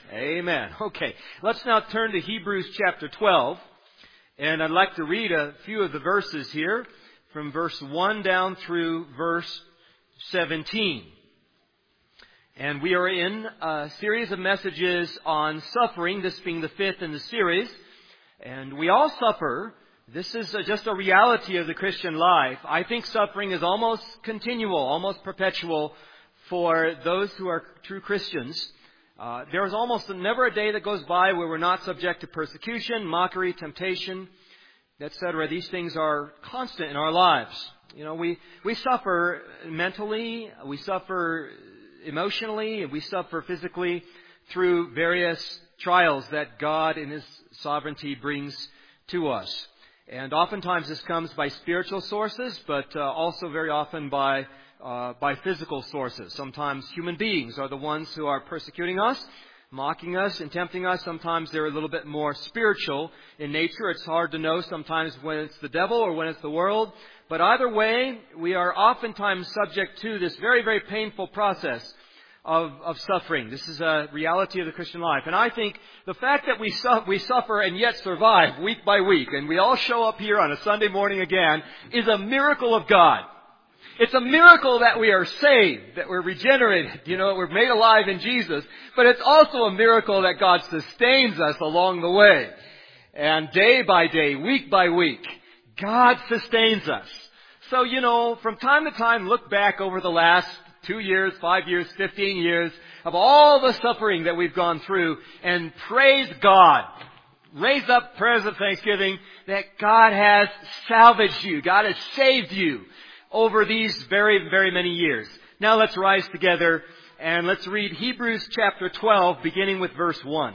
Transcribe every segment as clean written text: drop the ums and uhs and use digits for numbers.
Amen. Okay, let's now turn to Hebrews chapter 12. And I'd like to read a few of the verses here from verse 1 down through verse 17. And we are in a series of messages on suffering, this being the fifth in the series. And we all suffer. This is just a reality of the Christian life. I think suffering is almost continual, almost perpetual for those who are true Christians. There is almost never a day that goes by where we're not subject to persecution, mockery, temptation, etc. These things are constant in our lives. You know, we suffer mentally, we suffer emotionally, and we suffer physically through various trials that God in His sovereignty brings to us. And oftentimes this comes by spiritual sources, but also very often by physical sources. Sometimes human beings are the ones who are persecuting us, mocking us, and tempting us. Sometimes they're a little bit more spiritual in nature. It's hard to know sometimes when it's the devil or when it's the world. But either way, we are oftentimes subject to this very, very painful process of suffering. This is a reality of the Christian life. And I think the fact that we suffer and yet survive week by week, and we all show up here on a Sunday morning again, is a miracle of God. It's a miracle that we are saved, that we're regenerated, we're made alive in Jesus. But it's also a miracle that God sustains us along the way. And day by day, week by week, God sustains us. So, from time to time, look back over the last 2 years, 5 years, 15 years of all the suffering that we've gone through and praise God. Raise up prayers of thanksgiving that God has salvaged you. God has saved you over these very, very many years. Now let's rise together and let's read Hebrews chapter 12, beginning with verse 1.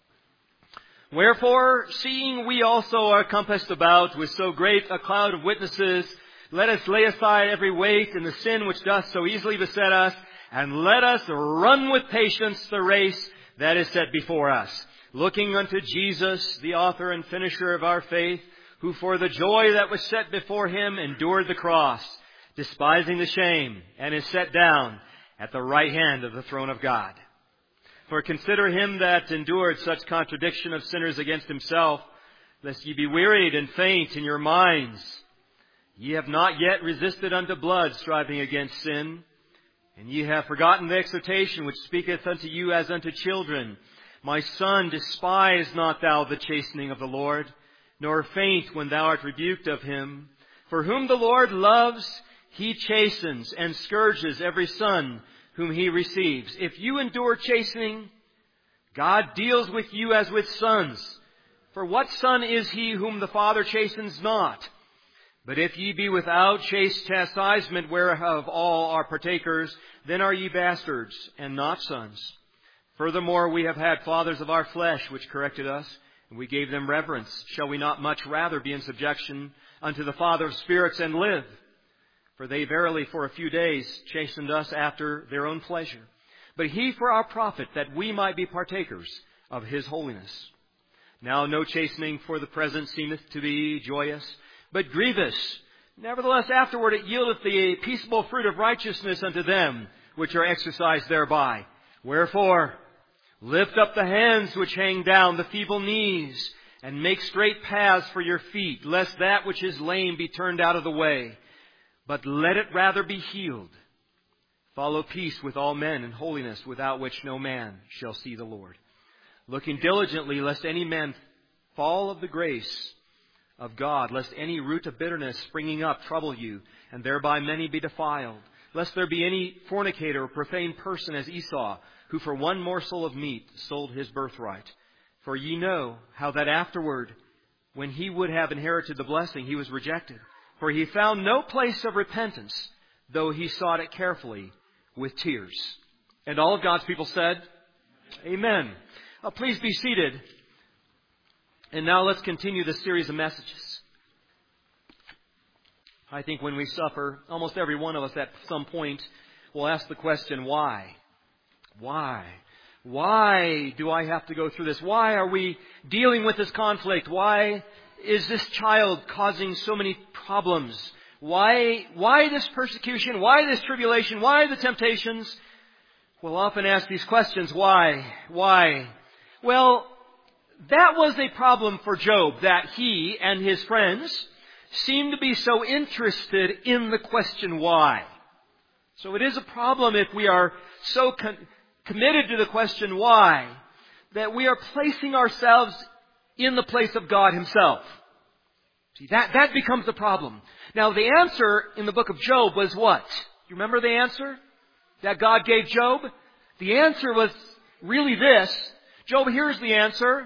Wherefore, seeing we also are compassed about with so great a cloud of witnesses, let us lay aside every weight and the sin which doth so easily beset us, and let us run with patience the race that is set before us, looking unto Jesus, the author and finisher of our faith, who for the joy that was set before Him endured the cross, despising the shame, and is set down at the right hand of the throne of God. For consider Him that endured such contradiction of sinners against Himself, lest ye be wearied and faint in your minds. Ye have not yet resisted unto blood, striving against sin. And ye have forgotten the exhortation which speaketh unto you as unto children. My son, despise not thou the chastening of the Lord, nor faint when thou art rebuked of Him. For whom the Lord loves, He chastens and scourges every son whom He receives. If you endure chastening, God deals with you as with sons. For what son is he whom the Father chastens not? But if ye be without chaste chastisement, whereof all are partakers, then are ye bastards, and not sons. Furthermore, we have had fathers of our flesh, which corrected us, and we gave them reverence. Shall we not much rather be in subjection unto the Father of spirits and live? For they verily for a few days chastened us after their own pleasure. But He for our profit, that we might be partakers of His holiness. Now no chastening for the present seemeth to be joyous, but grievous. Nevertheless afterward it yieldeth the peaceable fruit of righteousness unto them which are exercised thereby. Wherefore, lift up the hands which hang down, the feeble knees, and make straight paths for your feet, lest that which is lame be turned out of the way. But let it rather be healed. Follow peace with all men and holiness, without which no man shall see the Lord. Looking diligently, lest any man fall of the grace of God, lest any root of bitterness springing up trouble you, and thereby many be defiled. Lest there be any fornicator or profane person as Esau, who for one morsel of meat sold his birthright. For ye know how that afterward, when he would have inherited the blessing, he was rejected. For he found no place of repentance, though he sought it carefully with tears. And all of God's people said, Amen. Please be seated. And now let's continue this series of messages. I think when we suffer, almost every one of us at some point will ask the question, why? Why? Why do I have to go through this? Why are we dealing with this conflict? Why is this child causing so many problems? Why this persecution? Why this tribulation? Why the temptations? We'll often ask these questions. Why? Why? Well, that was a problem for Job, that he and his friends seemed to be so interested in the question why. So it is a problem if we are so committed to the question why that we are placing ourselves in the place of God Himself. See, that becomes the problem. Now, the answer in the book of Job was what? You remember the answer that God gave Job? The answer was really this. Job, here's the answer.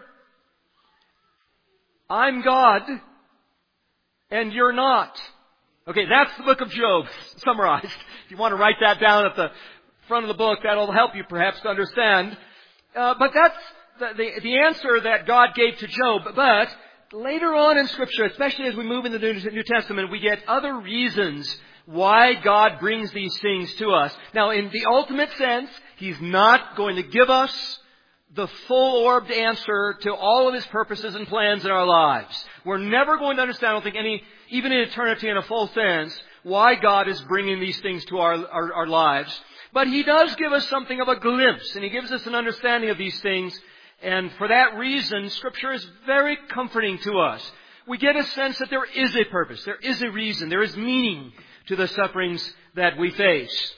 I'm God, and you're not. Okay, that's the book of Job, summarized. If you want to write that down at the front of the book, that'll help you perhaps to understand. But that's the answer that God gave to Job. But later on in Scripture, especially as we move into the New Testament, we get other reasons why God brings these things to us. Now, in the ultimate sense, He's not going to give us the full-orbed answer to all of His purposes and plans in our lives. We're never going to understand, I don't think even in eternity in a full sense, why God is bringing these things to our lives. But He does give us something of a glimpse, and He gives us an understanding of these things. And for that reason, Scripture is very comforting to us. We get a sense that there is a purpose, there is a reason, there is meaning to the sufferings that we face.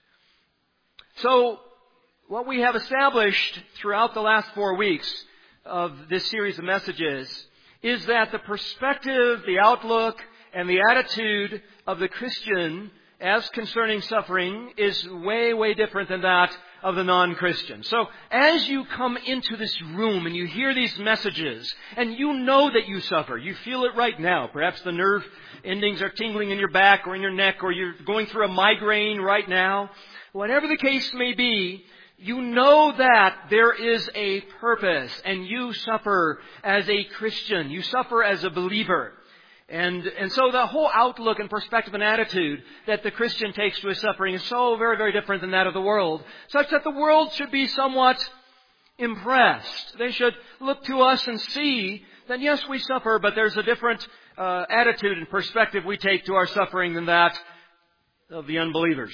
So, what we have established throughout the last 4 weeks of this series of messages is that the perspective, the outlook, and the attitude of the Christian as concerning suffering is way, way different than that of the non-Christian. So, as you come into this room and you hear these messages, and you know that you suffer, you feel it right now. Perhaps the nerve endings are tingling in your back or in your neck, or you're going through a migraine right now. Whatever the case may be, you know that there is a purpose, and you suffer as a Christian. You suffer as a believer. And so the whole outlook and perspective and attitude that the Christian takes to his suffering is so very, very different than that of the world, such that the world should be somewhat impressed. They should look to us and see that yes, we suffer, but there's a different attitude and perspective we take to our suffering than that of the unbelievers.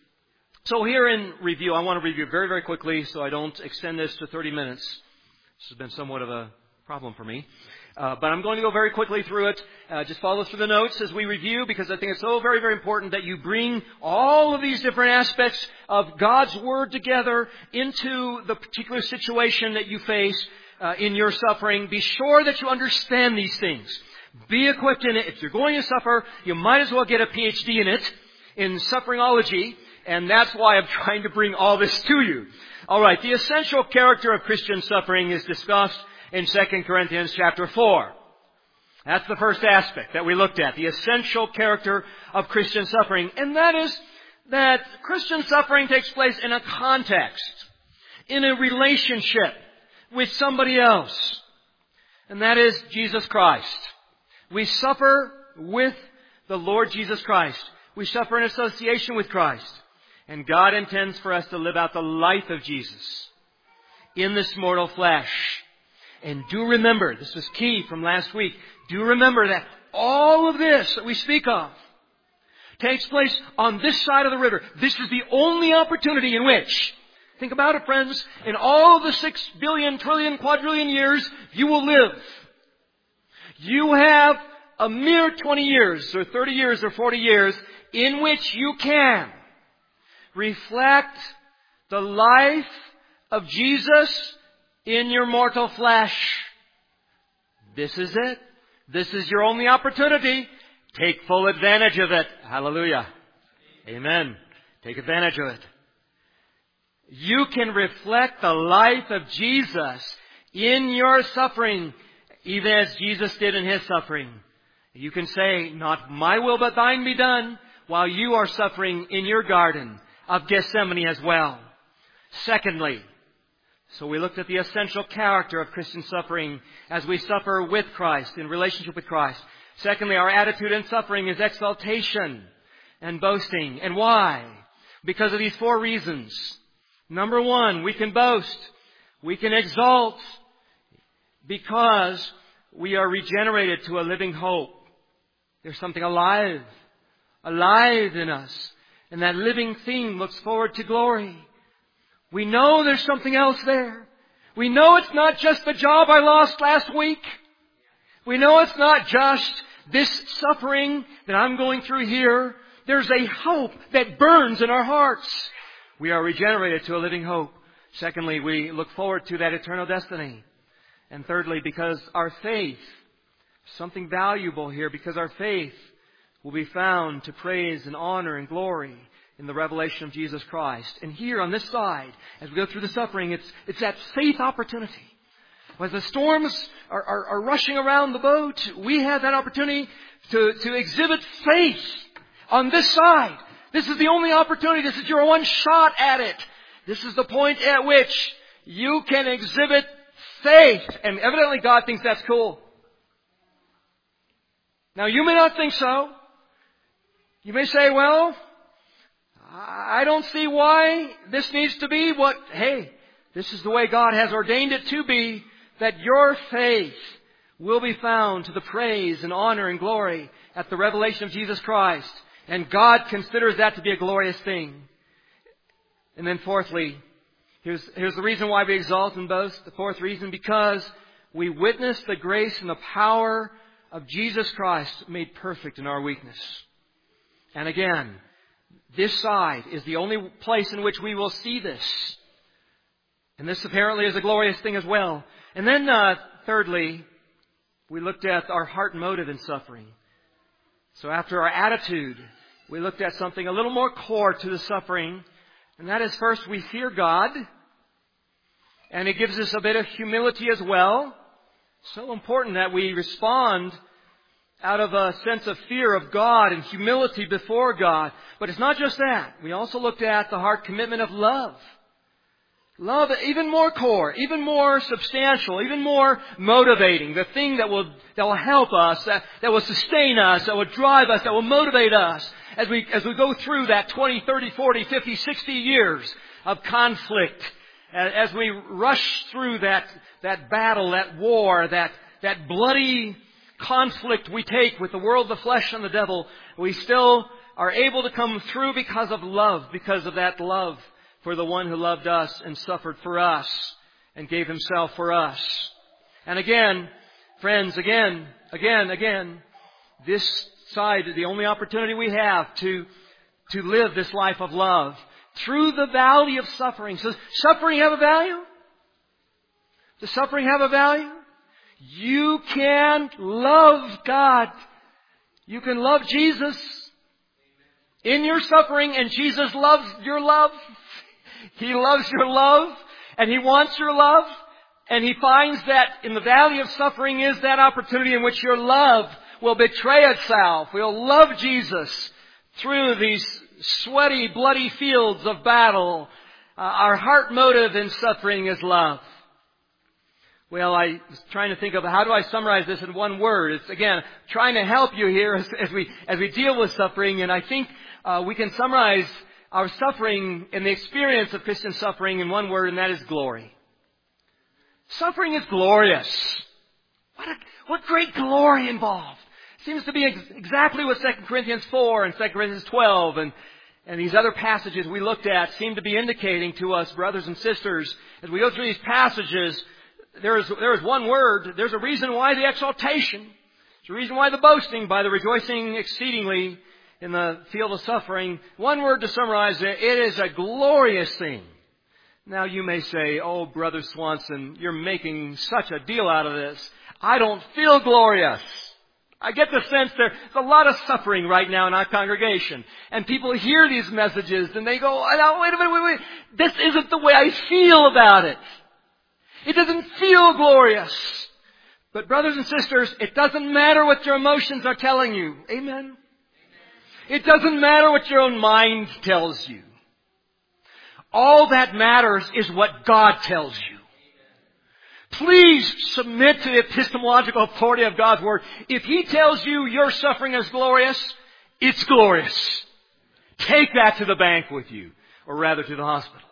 So here in review, I want to review very, very quickly so I don't extend this to 30 minutes. This has been somewhat of a problem for me. But I'm going to go very quickly through it. Just follow through the notes as we review, because I think it's so very, very important that you bring all of these different aspects of God's Word together into the particular situation that you face in your suffering. Be sure that you understand these things. Be equipped in it. If you're going to suffer, you might as well get a PhD in it, in sufferingology. And that's why I'm trying to bring all this to you. All right, the essential character of Christian suffering is discussed in 2 Corinthians chapter 4. That's the first aspect that we looked at, the essential character of Christian suffering. And that is that Christian suffering takes place in a context, in a relationship with somebody else. And that is Jesus Christ. We suffer with the Lord Jesus Christ. We suffer in association with Christ. And God intends for us to live out the life of Jesus in this mortal flesh. And do remember, this was key from last week, do remember that all of this that we speak of takes place on this side of the river. This is the only opportunity in which, think about it, friends, in all of the 6 billion, trillion, quadrillion years you will live, you have a mere 20 years or 30 years or 40 years in which you can reflect the life of Jesus in your mortal flesh. This is it. This is your only opportunity. Take full advantage of it. Hallelujah. Amen. Take advantage of it. You can reflect the life of Jesus in your suffering, even as Jesus did in His suffering. You can say, not my will but thine be done, while you are suffering in your garden of Gethsemane as well. Secondly, so we looked at the essential character of Christian suffering as we suffer with Christ, in relationship with Christ. Secondly, our attitude in suffering is exaltation and boasting. And why? Because of these 4 reasons. Number 1, we can boast. We can exalt because we are regenerated to a living hope. There's something alive in us. And that living thing looks forward to glory. We know there's something else there. We know it's not just the job I lost last week. We know it's not just this suffering that I'm going through here. There's a hope that burns in our hearts. We are regenerated to a living hope. Secondly, we look forward to that eternal destiny. And thirdly, because our faith, something valuable here, because our faith will be found to praise and honor and glory in the revelation of Jesus Christ. And here on this side, as we go through the suffering, it's that faith opportunity. As the storms are rushing around the boat, we have that opportunity to exhibit faith on this side. This is the only opportunity. This is your one shot at it. This is the point at which you can exhibit faith. And evidently God thinks that's cool. Now you may not think so. You may say, well, I don't see why this needs to be what, hey, this is the way God has ordained it to be, that your faith will be found to the praise and honor and glory at the revelation of Jesus Christ. And God considers that to be a glorious thing. And then fourthly, here's the reason why we exalt and boast. The fourth reason, because we witness the grace and the power of Jesus Christ made perfect in our weakness. And again, this side is the only place in which we will see this. And this apparently is a glorious thing as well. And then thirdly, we looked at our heart motive in suffering. So after our attitude, we looked at something a little more core to the suffering. And that is, first, we fear God. And it gives us a bit of humility as well. So important that we respond out of a sense of fear of God and humility before God. But it's not just that. We also looked at the heart commitment of love. Love even more core, even more substantial, even more motivating. The thing that will help us, that will sustain us, that will drive us, that will motivate us as we go through that 20, 30, 40, 50, 60 years of conflict. As we rush through that battle, that war, that bloody conflict we take with the world, the flesh, and the devil, we still are able to come through because of love, because of that love for the one who loved us and suffered for us and gave Himself for us. And again, friends, again, this side is the only opportunity we have to live this life of love through the valley of suffering. So, does suffering have a value? Does suffering have a value? You can love God. You can love Jesus in your suffering, and Jesus loves your love. He loves your love, and He wants your love, and He finds that in the valley of suffering is that opportunity in which your love will betray itself. We'll love Jesus through these sweaty, bloody fields of battle. Our heart motive in suffering is love. Well, I was trying to think of how do I summarize this in one word. It's, again, trying to help you here as we deal with suffering. And I think we can summarize our suffering and the experience of Christian suffering in one word, and that is glory. Suffering is glorious. What great glory involved. Seems to be exactly what 2 Corinthians 4 and 2 Corinthians 12 and these other passages we looked at seem to be indicating to us, brothers and sisters. As we go through these passages, there is one word. There's a reason why the exaltation. There's a reason why the boasting, by the rejoicing exceedingly in the field of suffering. One word to summarize it. It is a glorious thing. Now you may say, oh, Brother Swanson, you're making such a deal out of this. I don't feel glorious. I get the sense there's a lot of suffering right now in our congregation. And people hear these messages and they go, oh, wait a minute. This isn't the way I feel about it. It doesn't feel glorious. But brothers and sisters, it doesn't matter what your emotions are telling you. Amen? It doesn't matter what your own mind tells you. All that matters is what God tells you. Please submit to the epistemological authority of God's Word. If He tells you your suffering is glorious, it's glorious. Take that to the bank with you, or rather to the hospital.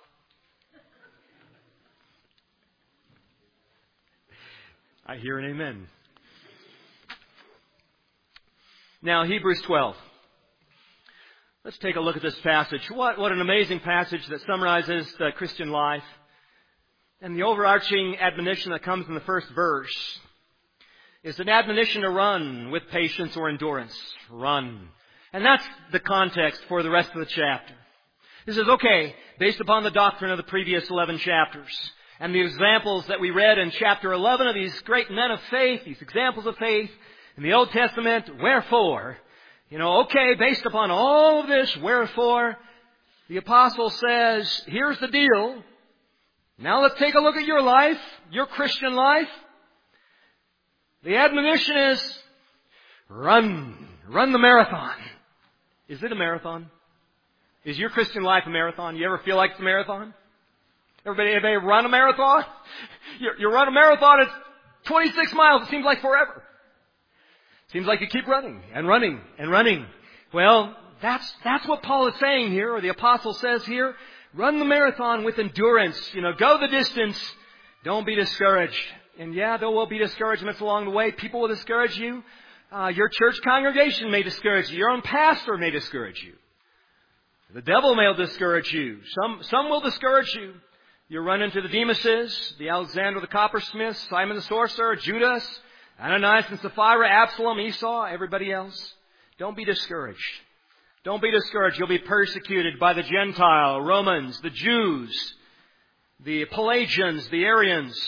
I hear an amen. Now, Hebrews 12. Let's take a look at this passage. What an amazing passage that summarizes the Christian life. And the overarching admonition that comes in the first verse is an admonition to run with patience or endurance. Run. And that's the context for the rest of the chapter. He says, okay, based upon the doctrine of the previous 11 chapters and the examples that we read in chapter 11 of these great men of faith, these examples of faith in the Old Testament, wherefore, okay, based upon all of this, wherefore, the apostle says, here's the deal. Now let's take a look at your life, your Christian life. The admonition is, run the marathon. Is it a marathon? Is your Christian life a marathon? You ever feel like it's a marathon? Everybody run a marathon? You run a marathon, it's 26 miles. It seems like forever. Seems like you keep running and running and running. Well, that's what Paul is saying here, or the apostle says here. Run the marathon with endurance. Go the distance. Don't be discouraged. And yeah, there will be discouragements along the way. People will discourage you. Your church congregation may discourage you. Your own pastor may discourage you. The devil may discourage you. Some will discourage you. You run into the Demases, the Alexander the coppersmith, Simon the sorcerer, Judas, Ananias and Sapphira, Absalom, Esau, everybody else. Don't be discouraged. Don't be discouraged. You'll be persecuted by the Gentile, Romans, the Jews, the Pelagians, the Arians,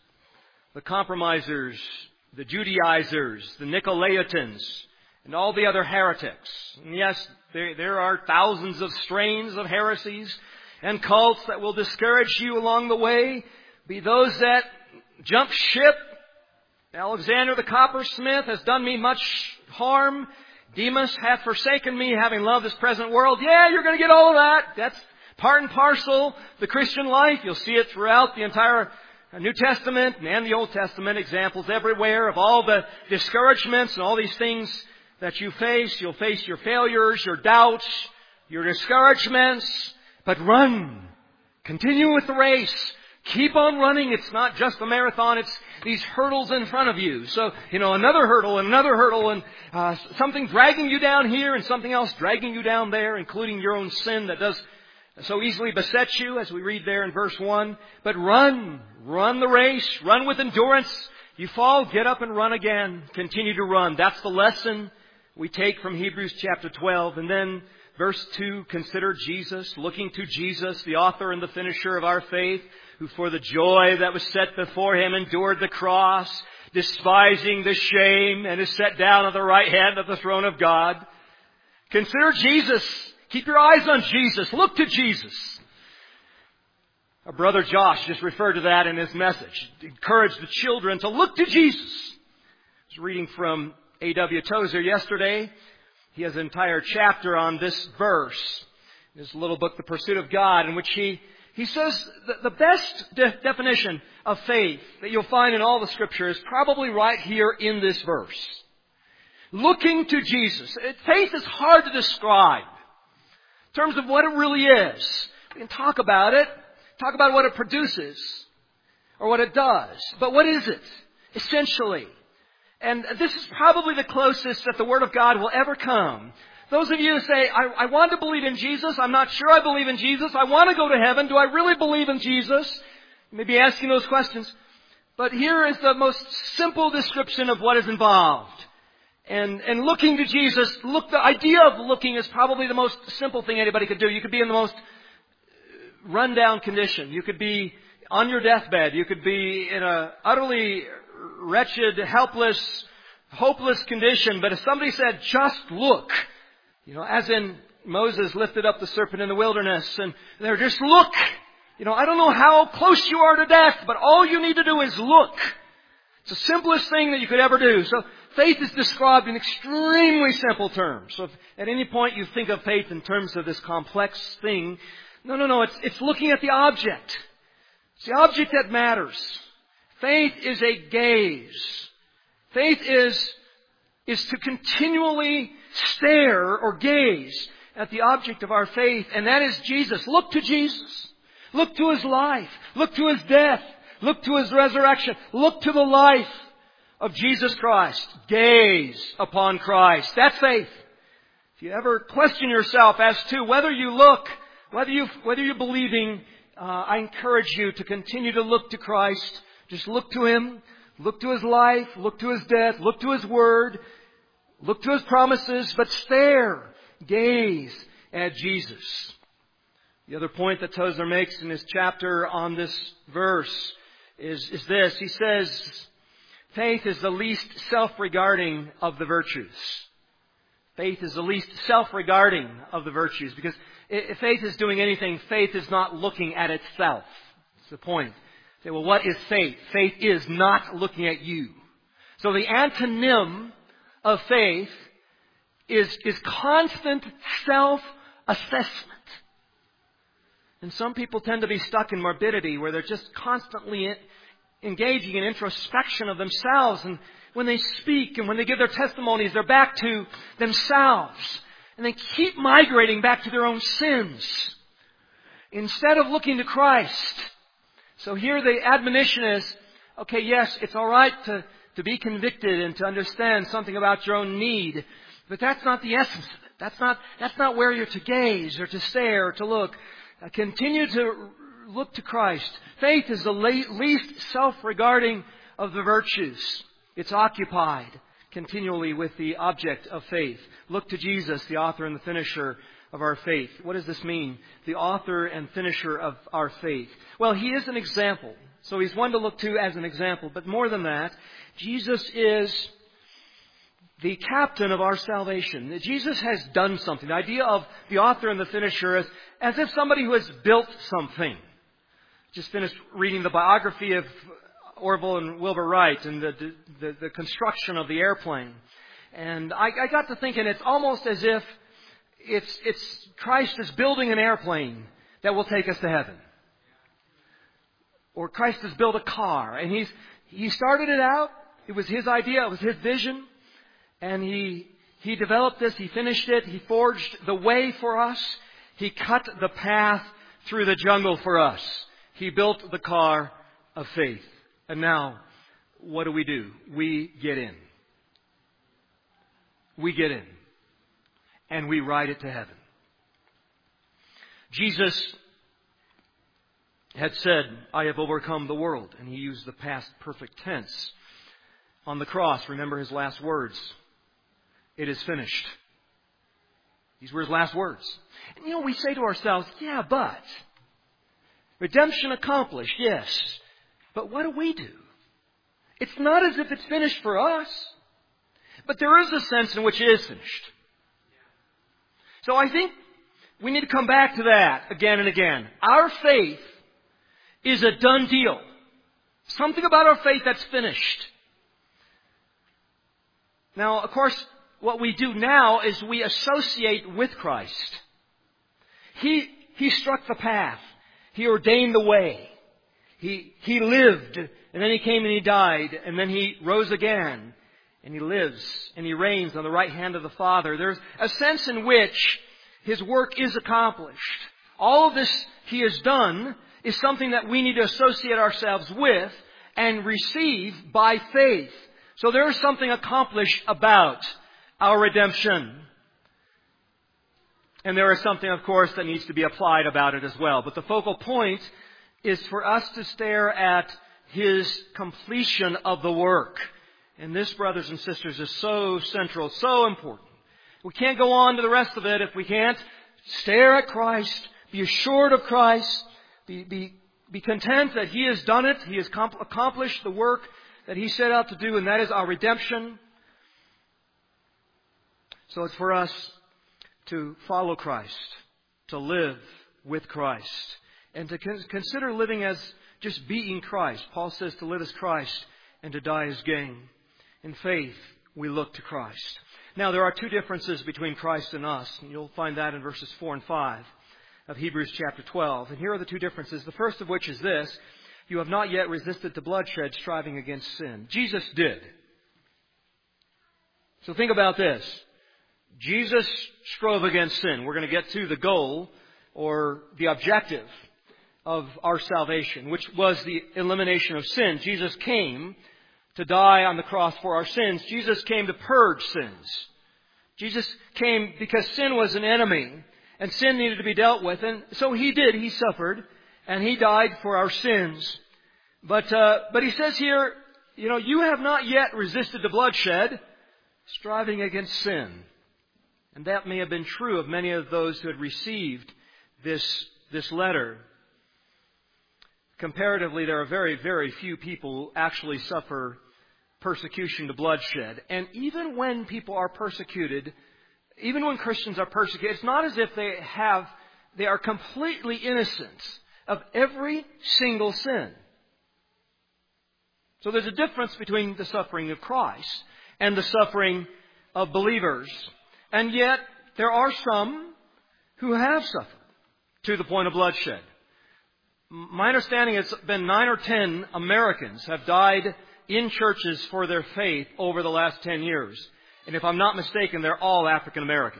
the compromisers, the Judaizers, the Nicolaitans, and all the other heretics. And yes, there are thousands of strains of heresies and cults that will discourage you along the way. Be those that jump ship. Alexander the coppersmith has done me much harm. Demas hath forsaken me, having loved this present world. Yeah, you're going to get all of that. That's part and parcel the Christian life. You'll see it throughout the entire New Testament and the Old Testament. Examples everywhere of all the discouragements and all these things that you face. You'll face your failures, your doubts, your discouragements. But run. Continue with the race. Keep on running. It's not just a marathon. It's these hurdles in front of you. So, another hurdle and another hurdle and something dragging you down here and something else dragging you down there, including your own sin that does so easily beset you, as we read there in verse 1. But run the race. Run with endurance. You fall, get up and run again. Continue to run. That's the lesson we take from Hebrews chapter 12. And then verse 2, consider Jesus, looking to Jesus, the author and the finisher of our faith, who for the joy that was set before him endured the cross, despising the shame, and is set down at the right hand of the throne of God. Consider Jesus. Keep your eyes on Jesus. Look to Jesus. Our brother Josh just referred to that in his message. Encourage the children to look to Jesus. I was reading from A.W. Tozer yesterday. He has an entire chapter on this verse in his little book, The Pursuit of God, in which he says that the best definition of faith that you'll find in all the Scripture is probably right here in this verse. Looking to Jesus. Faith is hard to describe in terms of what it really is. We can talk about it, talk about what it produces or what it does. But what is it, essentially? And this is probably the closest that the Word of God will ever come. Those of you who say, I want to believe in Jesus. I'm not sure I believe in Jesus. I want to go to heaven. Do I really believe in Jesus? You may be asking those questions. But here is the most simple description of what is involved. And looking to Jesus, the idea of looking is probably the most simple thing anybody could do. You could be in the most rundown condition. You could be on your deathbed. You could be in a utterly wretched, helpless, hopeless condition. But if somebody said, just look, as in Moses lifted up the serpent in the wilderness, and they're just look. I don't know how close you are to death, but all you need to do is look. It's the simplest thing that you could ever do. So faith is described in extremely simple terms. So if at any point you think of faith in terms of this complex thing, no. It's looking at the object. It's the object that matters. Faith is a gaze. Faith is to continually stare or gaze at the object of our faith, and that is Jesus. Look to Jesus. Look to His life. Look to His death. Look to His resurrection. Look to the life of Jesus Christ. Gaze upon Christ. That's faith. If you ever question yourself as to whether you look, whether you're believing I encourage you to continue to look to Christ. Just look to Him. Look to His life. Look to His death. Look to His Word. Look to His promises. But stare. Gaze at Jesus. The other point that Tozer makes in his chapter on this verse is this. He says, faith is the least self-regarding of the virtues. Faith is the least self-regarding of the virtues. Because if faith is doing anything, faith is not looking at itself. That's the point. You say, well, what is faith? Faith is not looking at you. So the antonym of faith is constant self-assessment. And some people tend to be stuck in morbidity where they're just constantly engaging in introspection of themselves. And when they speak and when they give their testimonies, they're back to themselves. And they keep migrating back to their own sins instead of looking to Christ. So here the admonition is, okay, yes, it's all right to be convicted and to understand something about your own need. But that's not the essence of it. That's not where you're to gaze or to stare or to look. Continue to look to Christ. Faith is the least self-regarding of the virtues. It's occupied continually with the object of faith. Look to Jesus, the author and the finisher of our faith. What does this mean? The author and finisher of our faith. Well, He is an example. So He's one to look to as an example. But more than that, Jesus is the captain of our salvation. Jesus has done something. The idea of the author and the finisher is as if somebody who has built something. Just finished reading the biography of Orville and Wilbur Wright and the construction of the airplane. And I got to thinking it's almost as if it's Christ is building an airplane that will take us to heaven. Or Christ has built a car. And he started it out. It was His idea. It was His vision. And He developed this. He finished it. He forged the way for us. He cut the path through the jungle for us. He built the car of faith. And now, what do? We get in. We get in. And we ride it to heaven. Jesus had said, I have overcome the world. And He used the past perfect tense. On the cross, remember His last words. It is finished. These were His last words. And we say to ourselves, yeah, but redemption accomplished, yes. But what do? It's not as if it's finished for us. But there is a sense in which it is finished. So I think we need to come back to that again and again. Our faith is a done deal. Something about our faith that's finished. Now, of course, what we do now is we associate with Christ. He struck the path. He ordained the way. He lived, and then He came and He died, and then He rose again, and He lives, and He reigns on the right hand of the Father. There's a sense in which His work is accomplished. All of this He has done is something that we need to associate ourselves with and receive by faith. So there is something accomplished about our redemption. And there is something, of course, that needs to be applied about it as well. But the focal point is for us to stare at His completion of the work. And this, brothers and sisters, is so central, so important. We can't go on to the rest of it if we can't stare at Christ, be assured of Christ, be content that He has done it. He has accomplished the work that He set out to do, and that is our redemption. So it's for us to follow Christ, to live with Christ, and to consider living as just being Christ. Paul says to live as Christ and to die as gain. In faith, we look to Christ. Now, there are two differences between Christ and us. And you'll find that in verses 4 and 5 of Hebrews chapter 12. And here are the two differences. The first of which is this. You have not yet resisted to bloodshed, striving against sin. Jesus did. So think about this. Jesus strove against sin. We're going to get to the goal or the objective of our salvation, which was the elimination of sin. Jesus came to die on the cross for our sins. Jesus came to purge sins. Jesus came because sin was an enemy and sin needed to be dealt with. And so He did. He suffered. and He died for our sins. But He says here, you have not yet resisted the bloodshed, striving against sin. And that may have been true of many of those who had received this letter. Comparatively, there are very, very few people who actually suffer persecution to bloodshed. And even when people are persecuted, even when Christians are persecuted, it's not as if they are completely innocent of every single sin. So there's a difference between the suffering of Christ and the suffering of believers. And yet, there are some who have suffered to the point of bloodshed. My understanding is it's been 9 or 10 Americans have died in churches for their faith over the last 10 years. And if I'm not mistaken, they're all African American.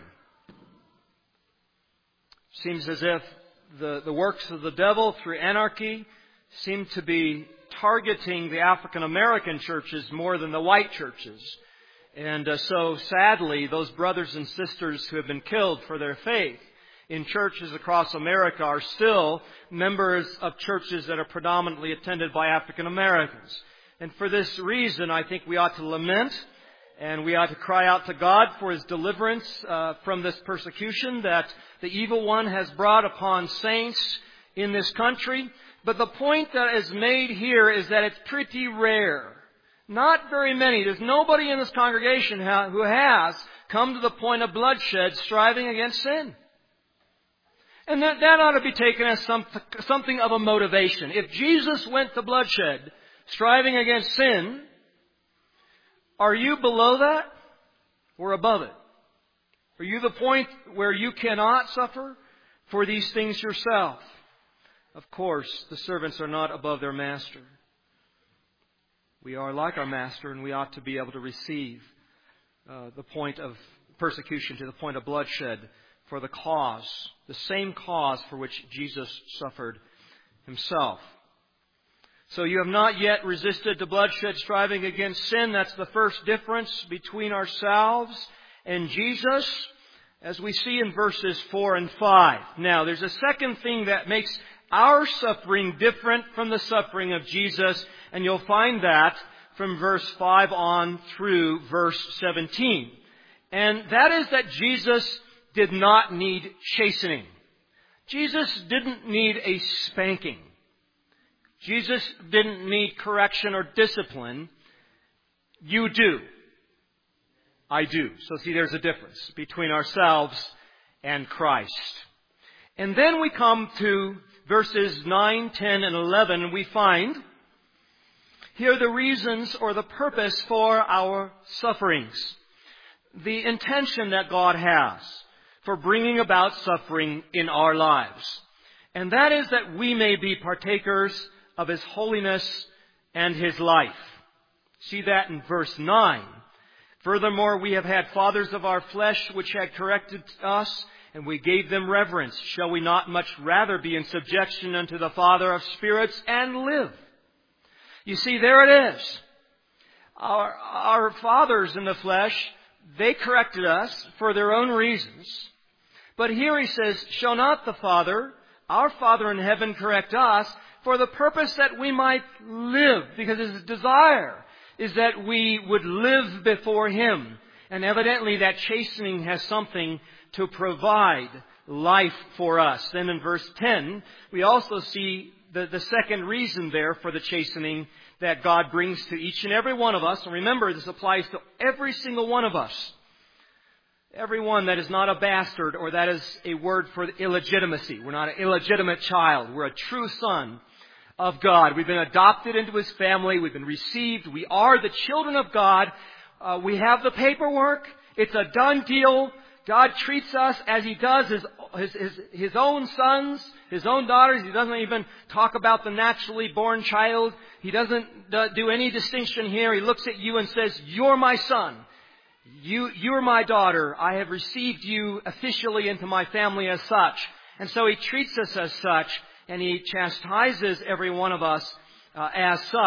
Seems as if the works of the devil through anarchy seem to be targeting the African American churches more than the white churches. And so sadly, those brothers and sisters who have been killed for their faith in churches across America are still members of churches that are predominantly attended by African Americans. And for this reason, I think we ought to lament and we ought to cry out to God for His deliverance from this persecution that the evil one has brought upon saints in this country. But the point that is made here is that it's pretty rare. Not very many. There's nobody in this congregation who has come to the point of bloodshed striving against sin. And that ought to be taken as something of a motivation. If Jesus went to bloodshed striving against sin, are you below that or above it? Are you the point where you cannot suffer for these things yourself? Of course, the servants are not above their master. We are like our master, and we ought to be able to receive the point of persecution to the point of bloodshed for the cause, the same cause for which Jesus suffered Himself. So you have not yet resisted the bloodshed striving against sin. That's the first difference between ourselves and Jesus, as we see in verses 4 and 5. Now, there's a second thing that makes our suffering different from the suffering of Jesus, and you'll find that from verse 5 on through verse 17. And that is that Jesus did not need chastening. Jesus didn't need a spanking. Jesus didn't need correction or discipline. You do. I do. So see, there's a difference between ourselves and Christ. And then we come to verses 9, 10, and 11, and we find here the reasons or the purpose for our sufferings. The intention that God has for bringing about suffering in our lives. And that is that we may be partakers of His holiness and His life. See that in verse 9. Furthermore, we have had fathers of our flesh which had corrected us, and we gave them reverence. Shall we not much rather be in subjection unto the Father of spirits and live? You see, there it is. Our fathers in the flesh, they corrected us for their own reasons. But here He says, shall not the Father, our Father in heaven, correct us for the purpose that we might live? Because His desire is that we would live before Him. And evidently that chastening has something to provide life for us. Then in verse 10, we also see the second reason there for the chastening that God brings to each and every one of us. And remember, this applies to every single one of us. Everyone that is not a bastard, or that is a word for illegitimacy. We're not an illegitimate child. We're a true son of God. We've been adopted into His family. We've been received. We are the children of God. We have the paperwork. It's a done deal. God treats us as He does His own sons, His own daughters. He doesn't even talk about the naturally born child. He doesn't do any distinction here. He looks at you and says, you're my son. You're my daughter. I have received you officially into my family as such. And so He treats us as such, and He chastises every one of us as such.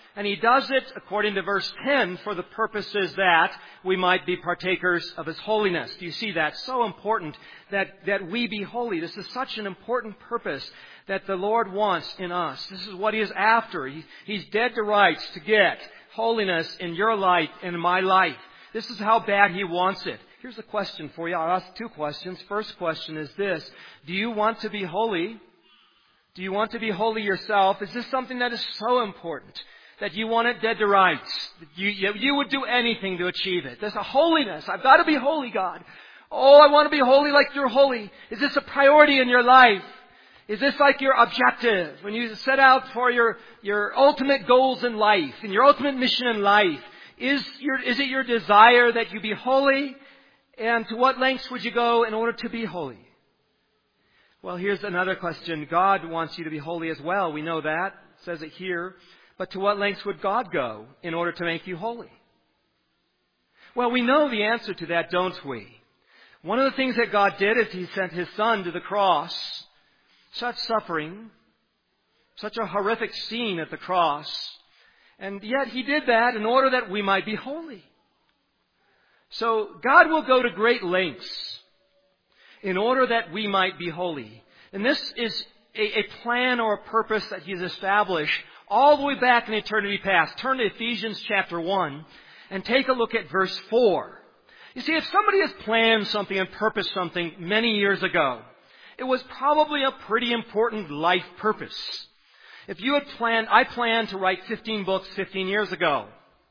And He does it, according to verse 10, for the purposes that we might be partakers of His holiness. Do you see that? So important that we be holy. This is such an important purpose that the Lord wants in us. This is what He is after. He's dead to rights to get holiness in your life and in my life. This is how bad He wants it. Here's a question for you. I'll ask two questions. First question is this. Do you want to be holy? Do you want to be holy yourself? Is this something that is so important that you want it dead to rights? You would do anything to achieve it. There's a holiness. I've got to be holy, God. Oh, I want to be holy like You're holy. Is this a priority in your life? Is this like your objective? When you set out for your ultimate goals in life and your ultimate mission in life, is it your desire that you be holy? And to what lengths would you go in order to be holy? Well, here's another question. God wants you to be holy as well. We know that. It says it here. But to what lengths would God go in order to make you holy? Well, we know the answer to that, don't we? One of the things that God did is He sent His Son to the cross. Such suffering. Such a horrific scene at the cross. And yet He did that in order that we might be holy. So God will go to great lengths in order that we might be holy. And this is a plan or a purpose that He's established all the way back in eternity past. Turn to Ephesians chapter 1 and take a look at verse 4. You see, if somebody has planned something and purposed something many years ago, it was probably a pretty important life purpose. If you had I planned to write 15 books 15 years ago.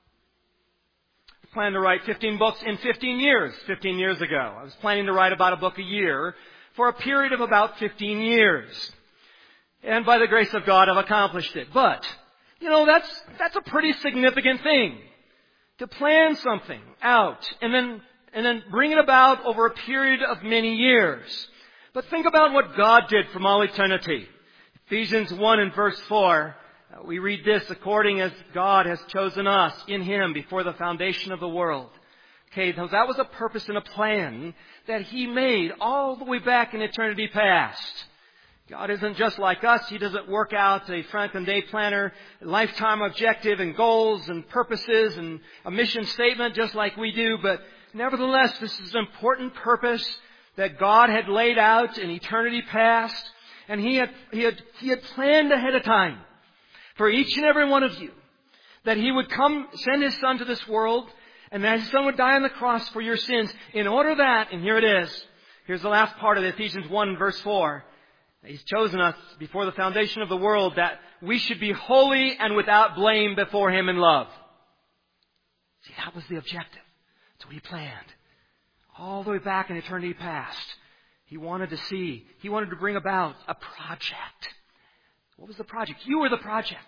I planned to write 15 books in 15 years ago. I was planning to write about a book a year for a period of about 15 years. And by the grace of God, I've accomplished it. But, that's a pretty significant thing. To plan something out and then bring it about over a period of many years. But think about what God did from all eternity. Ephesians 1 and verse 4. We read this, according as God has chosen us in Him before the foundation of the world. Okay, so that was a purpose and a plan that He made all the way back in eternity past. God isn't just like us. He doesn't work out a Franklin Day planner, lifetime objective and goals and purposes and a mission statement just like we do. But nevertheless, this is an important purpose that God had laid out in eternity past. And He had planned ahead of time for each and every one of you that He would come, send His Son to this world, and that His Son would die on the cross for your sins in order that, and here it is, here's the last part of Ephesians 1 verse 4. He's chosen us before the foundation of the world that we should be holy and without blame before Him in love. See, that was the objective. That's what He planned. All the way back in eternity past. He wanted to bring about a project. What was the project? You were the project.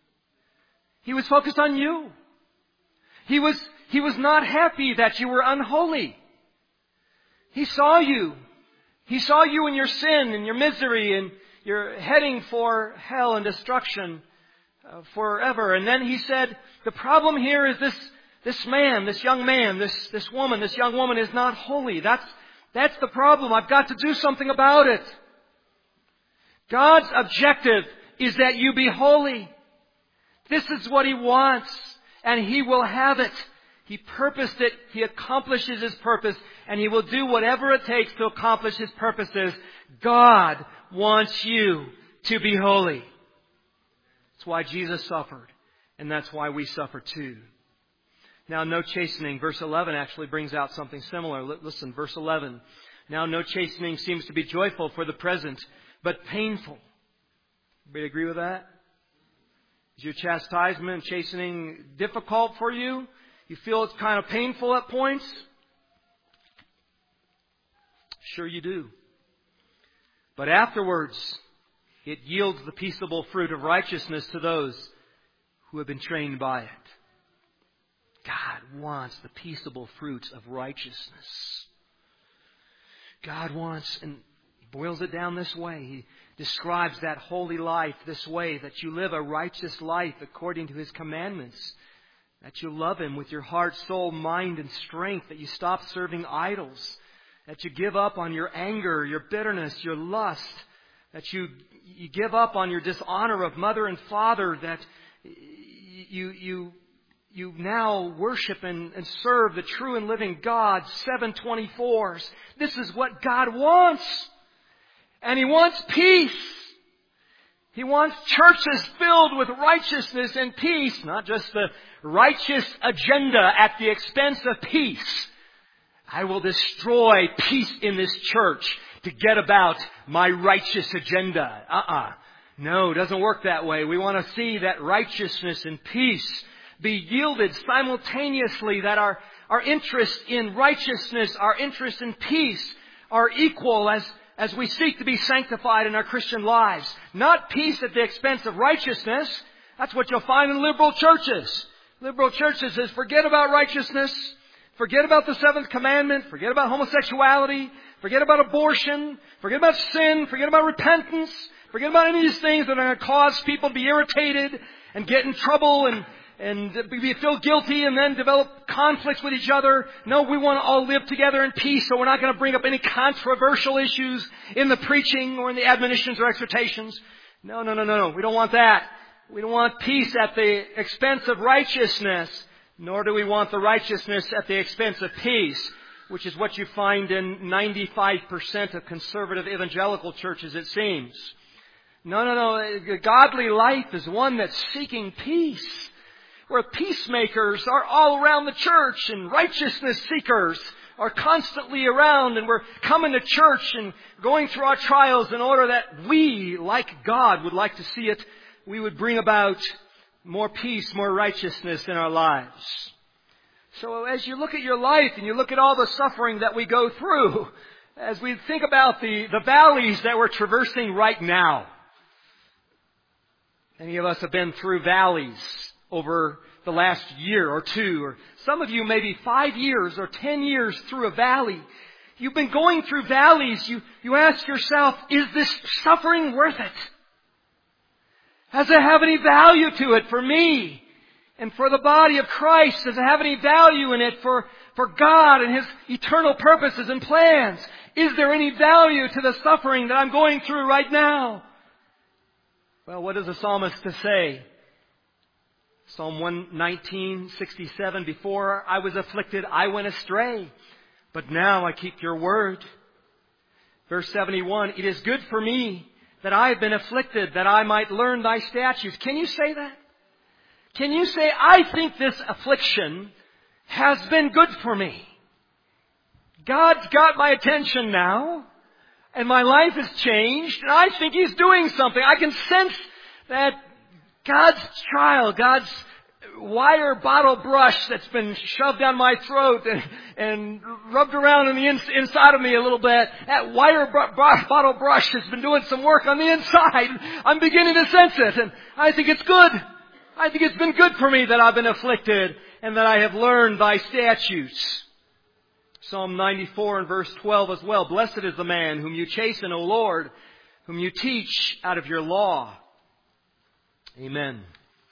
He was focused on you. He was not happy that you were unholy. He saw you. He saw you in your sin and your misery, and you're heading for hell and destruction forever. And then He said, the problem here is this man, this young man, this young woman is not holy. That's the problem. I've got to do something about it. God's objective is that you be holy. This is what He wants, and He will have it. He purposed it. He accomplishes His purpose, and He will do whatever it takes to accomplish His purposes. God wants you to be holy. That's why Jesus suffered, and that's why we suffer too. Now, no chastening. Verse 11 actually brings out something similar. Listen, verse 11. Now, no chastening seems to be joyful for the present, but painful. Everybody agree with that? Is your chastisement and chastening difficult for you? You feel it's kind of painful at points? Sure you do. But afterwards, it yields the peaceable fruit of righteousness to those who have been trained by it. God wants the peaceable fruits of righteousness. God wants, and He boils it down this way. He describes that holy life this way, that you live a righteous life according to His commandments, that you love Him with your heart, soul, mind, and strength, that you stop serving idols, that you give up on your anger, your bitterness, your lust, that you give up on your dishonor of mother and father, that you now worship and serve the true and living God 7/24. This is what God wants. And He wants peace. He wants churches filled with righteousness and peace, not just the righteous agenda at the expense of peace. I will destroy peace in this church to get about my righteous agenda. No, it doesn't work that way. We want to see that righteousness and peace be yielded simultaneously, that our interest in righteousness, our interest in peace are equal as we seek to be sanctified in our Christian lives. Not peace at the expense of righteousness. That's what you'll find in liberal churches. Liberal churches says, forget about righteousness. Forget about the seventh commandment. Forget about homosexuality. Forget about abortion. Forget about sin. Forget about repentance. Forget about any of these things that are going to cause people to be irritated and get in trouble and feel guilty and then develop conflicts with each other. No, we want to all live together in peace, so we're not going to bring up any controversial issues in the preaching or in the admonitions or exhortations. No. We don't want that. We don't want peace at the expense of righteousness, nor do we want the righteousness at the expense of peace, which is what you find in 95% of conservative evangelical churches, it seems. No. A godly life is one that's seeking peace, where peacemakers are all around the church and righteousness seekers are constantly around, and we're coming to church and going through our trials in order that we, like God would like to see it, we would bring about more peace, more righteousness in our lives. So as you look at your life and you look at all the suffering that we go through, as we think about the valleys that we're traversing right now, many of us have been through valleys over the last year or two, or some of you maybe 5 years or 10 years through a valley. You've been going through valleys. You ask yourself, is this suffering worth it? Does it have any value to it for me and for the body of Christ? Does it have any value in it for God and His eternal purposes and plans? Is there any value to the suffering that I'm going through right now? Well, what does the psalmist say? Psalm 119:67, before I was afflicted, I went astray, but now I keep your word. Verse 71, it is good for me that I have been afflicted, that I might learn thy statutes. Can you say that? Can you say, I think this affliction has been good for me? God's got my attention now, and my life has changed, and I think He's doing something. I can sense that God's trial, God's wire bottle brush that's been shoved down my throat and rubbed around on the inside of me a little bit, that wire bottle brush has been doing some work on the inside. I'm beginning to sense it, and I think it's good. I think it's been good for me that I've been afflicted and that I have learned thy statutes. Psalm 94 and verse 12 as well. Blessed is the man whom you chasten, O Lord, whom you teach out of your law. Amen.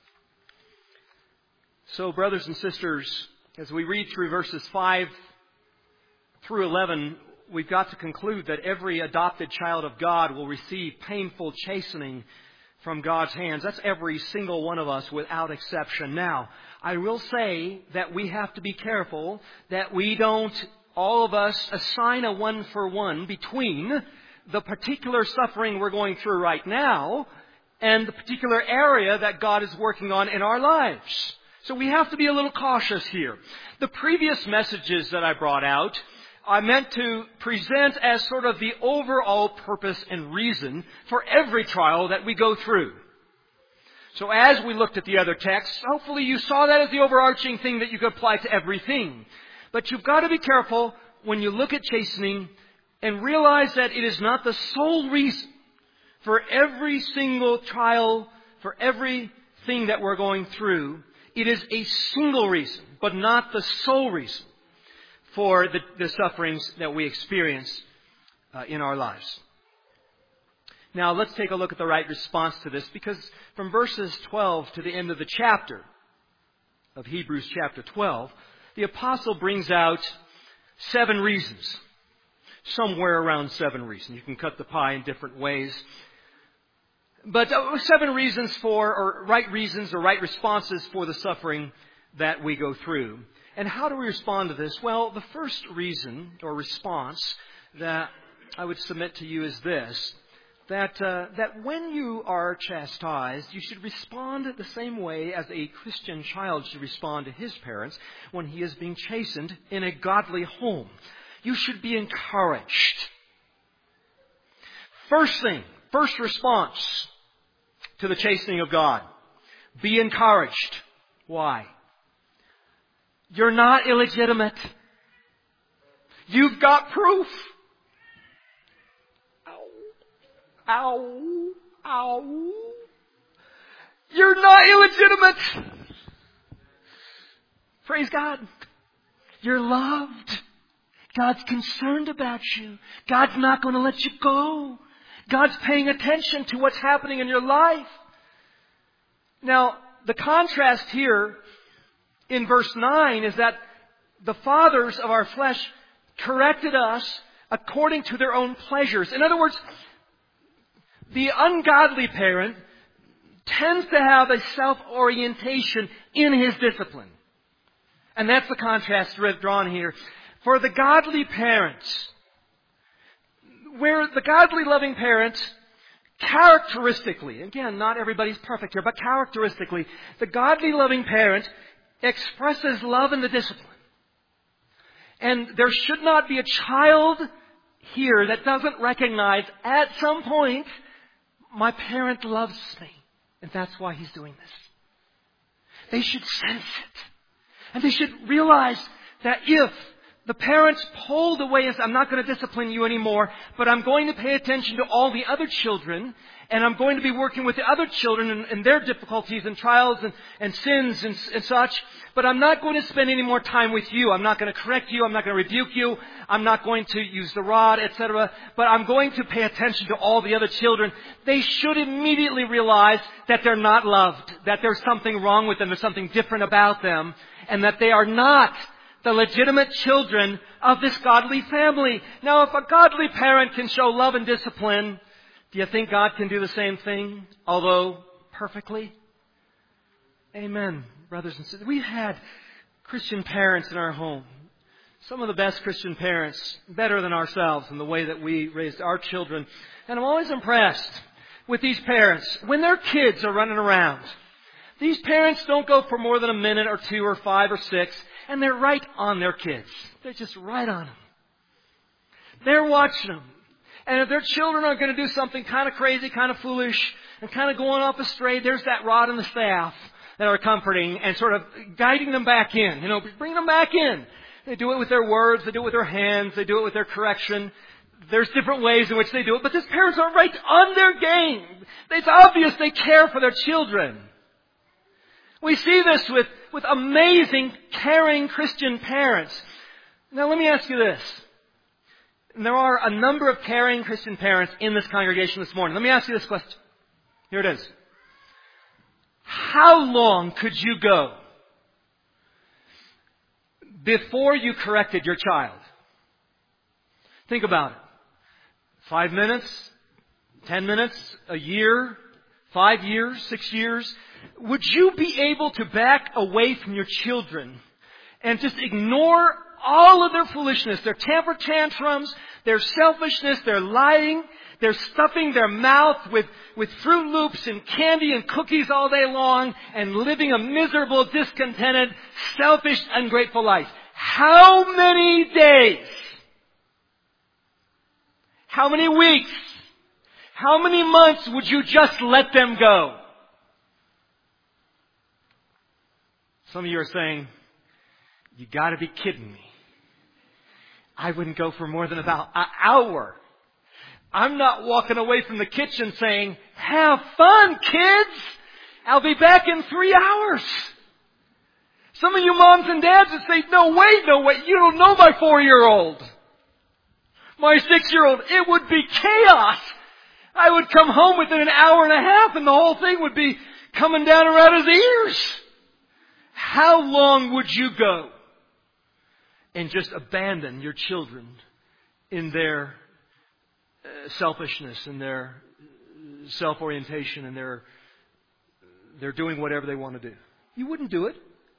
So, brothers and sisters, as we read through verses 5 through 11, we've got to conclude that every adopted child of God will receive painful chastening from God's hands. That's every single one of us without exception. Now, I will say that we have to be careful that we don't, all of us, assign a one-for-one between the particular suffering we're going through right now and the particular area that God is working on in our lives. So we have to be a little cautious here. The previous messages that I brought out, I meant to present as sort of the overall purpose and reason for every trial that we go through. So as we looked at the other texts, hopefully you saw that as the overarching thing that you could apply to everything. But you've got to be careful when you look at chastening and realize that it is not the sole reason for every single trial, for everything that we're going through. It is a single reason, but not the sole reason for the sufferings that we experience in our lives. Now, let's take a look at the right response to this, because from verses 12 to the end of the chapter of Hebrews chapter 12, the apostle brings out 7 reasons. Somewhere around 7 reasons. You can cut the pie in different ways. But 7 reasons or right responses for the suffering that we go through. And how do we respond to this? Well, the first reason or response that I would submit to you is this. That when you are chastised, you should respond the same way as a Christian child should respond to his parents when he is being chastened in a godly home. You should be encouraged. First response to the chastening of God. Be encouraged. Why? You're not illegitimate. You've got proof. Ow. Ow. You're not illegitimate. Praise God. You're loved. God's concerned about you. God's not going to let you go. God's paying attention to what's happening in your life. Now, the contrast here in verse 9 is that the fathers of our flesh corrected us according to their own pleasures. In other words, the ungodly parent tends to have a self-orientation in his discipline. And that's the contrast drawn here. For the godly parents, where the godly loving parent, characteristically, again, not everybody's perfect here, but characteristically, the godly loving parent expresses love in the discipline. And there should not be a child here that doesn't recognize at some point, my parent loves me. And that's why he's doing this. They should sense it. And they should realize that if the parents pulled away and said, I'm not going to discipline you anymore, but I'm going to pay attention to all the other children, and I'm going to be working with the other children and their difficulties and trials and sins and such, but I'm not going to spend any more time with you. I'm not going to correct you. I'm not going to rebuke you. I'm not going to use the rod, etc. But I'm going to pay attention to all the other children. They should immediately realize that they're not loved, that there's something wrong with them, there's something different about them, and that they are not the legitimate children of this godly family. Now, if a godly parent can show love and discipline, do you think God can do the same thing, although perfectly? Amen, brothers and sisters. We've had Christian parents in our home. Some of the best Christian parents, better than ourselves in the way that we raised our children. And I'm always impressed with these parents. When their kids are running around, these parents don't go for more than a minute or 2 or 5 or 6. And they're right on their kids. They're just right on them. They're watching them. And if their children are going to do something kind of crazy, kind of foolish, and kind of going off astray, there's that rod and the staff that are comforting and sort of guiding them back in. You know, bring them back in. They do it with their words. They do it with their hands. They do it with their correction. There's different ways in which they do it. But these parents are right on their game. It's obvious they care for their children. We see this with amazing, caring Christian parents. Now let me ask you this. There are a number of caring Christian parents in this congregation this morning. Let me ask you this question. Here it is. How long could you go before you corrected your child? Think about it. 5 minutes? 10 minutes? A year? 5 years? 6 years? Would you be able to back away from your children and just ignore all of their foolishness, their temper tantrums, their selfishness, their lying, their stuffing their mouth with Fruit Loops and candy and cookies all day long and living a miserable, discontented, selfish, ungrateful life? How many days? How many weeks? How many months would you just let them go? Some of you are saying, you got to be kidding me. I wouldn't go for more than about an hour. I'm not walking away from the kitchen saying, have fun, kids. I'll be back in 3 hours. Some of you moms and dads would say, no way. You don't know my 4-year-old. My 6-year-old. It would be chaos. I would come home within an hour and a half and the whole thing would be coming down around his ears. How long would you go and just abandon your children in their selfishness and their self-orientation and they're doing whatever they want to do. You wouldn't do it.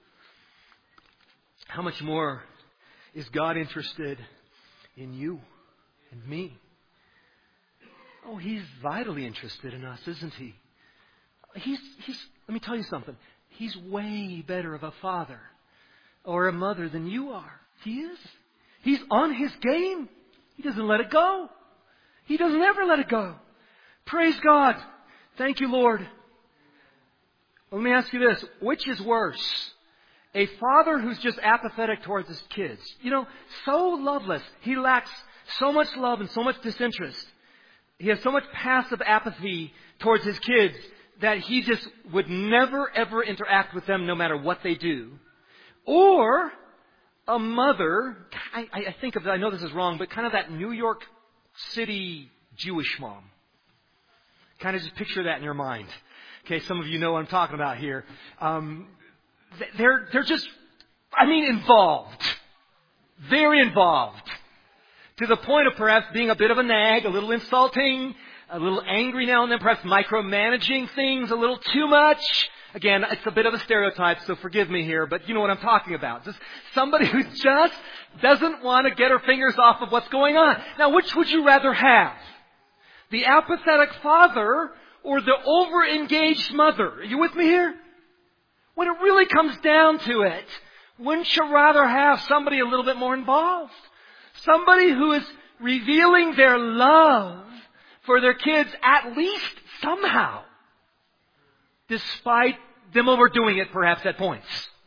How much more is God interested in you and me? Oh, He's vitally interested in us, isn't He? He's let me tell you something. He's way better of a father or a mother than you are. He is. He's on His game. He doesn't let it go. He doesn't ever let it go. Praise God. Thank you, Lord. Let me ask you this. Which is worse? A father who's just apathetic towards his kids. So loveless. He lacks so much love and so much disinterest. He has so much passive apathy towards his kids that he just would never ever interact with them no matter what they do. Or a mother, I know this is wrong, but kind of that New York City Jewish mom. Kind of just picture that in your mind. Okay, some of you know what I'm talking about here. They're just, involved. Very involved. To the point of perhaps being a bit of a nag, a little insulting, a little angry now and then, perhaps micromanaging things a little too much. Again, it's a bit of a stereotype, so forgive me here, but you know what I'm talking about. Just somebody who just doesn't want to get her fingers off of what's going on. Now, which would you rather have? The apathetic father or the over-engaged mother? Are you with me here? When it really comes down to it, wouldn't you rather have somebody a little bit more involved? Somebody who is revealing their love for their kids at least somehow, despite them overdoing it perhaps at points.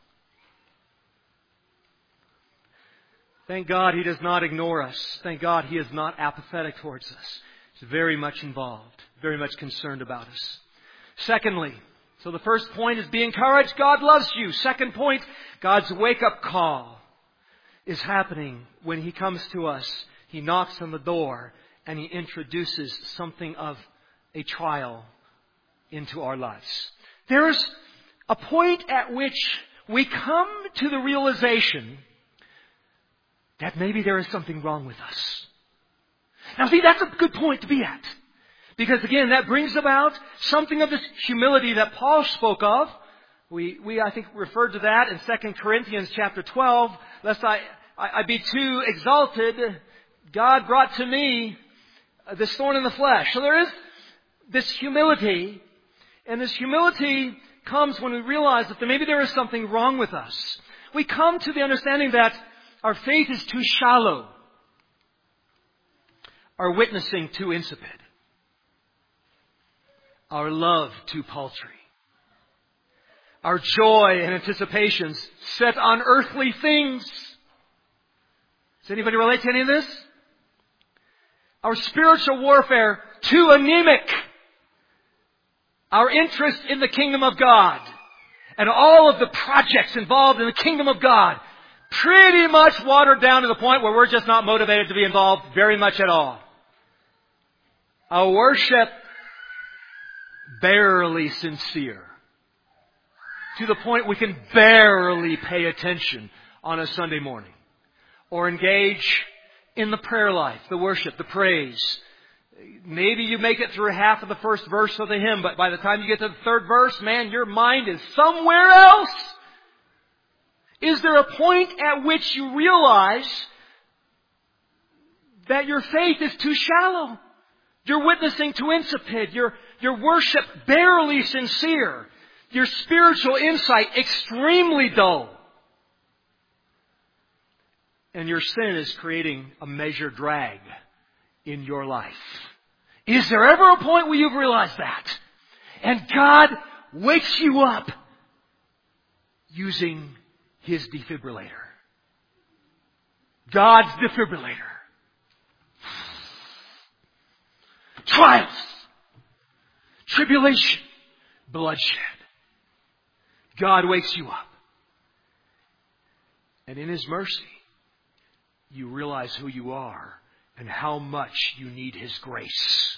Thank God He does not ignore us. Thank God He is not apathetic towards us. He's very much involved, very much concerned about us. Secondly, so the first point is be encouraged. God loves you. Second point, God's wake-up call is happening when He comes to us. He knocks on the door and He introduces something of a trial into our lives. There's a point at which we come to the realization that maybe there is something wrong with us. Now see, that's a good point to be at. Because again, that brings about something of this humility that Paul spoke of. We I think referred to that in 2 Corinthians chapter 12. Lest I be too exalted, God brought to me this thorn in the flesh. So there is this humility. And this humility comes when we realize that maybe there is something wrong with us. We come to the understanding that our faith is too shallow. Our witnessing too insipid. Our love too paltry. Our joy and anticipations set on earthly things. Does anybody relate to any of this? Our spiritual warfare too anemic. Our interest in the kingdom of God and all of the projects involved in the kingdom of God pretty much watered down to the point where we're just not motivated to be involved very much at all. Our worship barely sincere. To the point we can barely pay attention on a Sunday morning. Or engage in the prayer life, the worship, the praise. Maybe you make it through half of the first verse of the hymn, but by the time you get to the third verse, man, your mind is somewhere else. Is there a point at which you realize that your faith is too shallow? You're witnessing too insipid. Your worship barely sincere. Your spiritual insight extremely dull. And your sin is creating a major drag in your life. Is there ever a point where you've realized that? And God wakes you up using His defibrillator. God's defibrillator. Trials. Tribulation. Bloodshed. God wakes you up. And in His mercy, you realize who you are and how much you need His grace.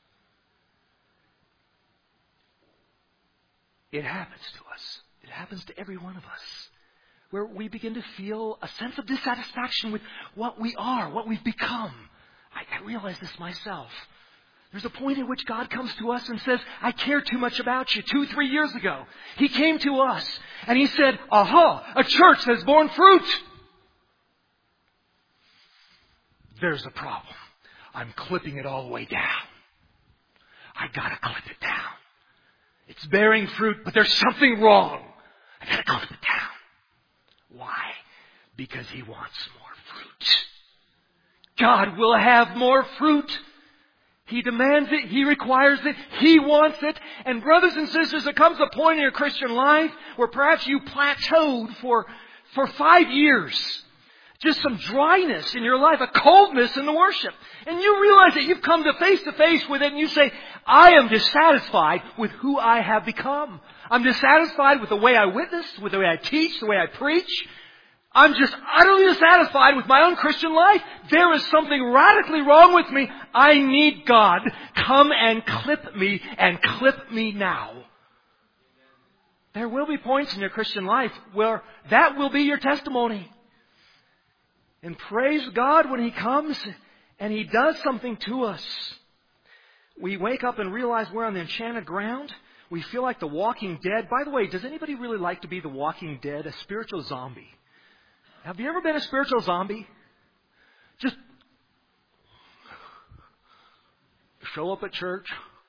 It happens to us. It happens to every one of us. Where we begin to feel a sense of dissatisfaction with what we are, what we've become. I realize this myself. There's a point at which God comes to us and says, I care too much about you. 2-3 years ago, He came to us and He said, aha, a church that's borne fruit. There's a problem. I'm clipping it all the way down. I gotta clip it down. It's bearing fruit, but there's something wrong. I gotta clip it down. Why? Because He wants more fruit. God will have more fruit. He demands it. He requires it. He wants it. And brothers and sisters, there comes a point in your Christian life where perhaps you plateaued for 5 years. Just some dryness in your life, a coldness in the worship. And you realize that you've come to face with it and you say, I am dissatisfied with who I have become. I'm dissatisfied with the way I witness, with the way I teach, the way I preach. I'm just utterly dissatisfied with my own Christian life. There is something radically wrong with me. I need God. Come and clip me, and clip me now. There will be points in your Christian life where that will be your testimony. And praise God when He comes and He does something to us. We wake up and realize we're on the enchanted ground. We feel like the Walking Dead. By the way, does anybody really like to be the Walking Dead, a spiritual zombie? Have you ever been a spiritual zombie? Just show up at church.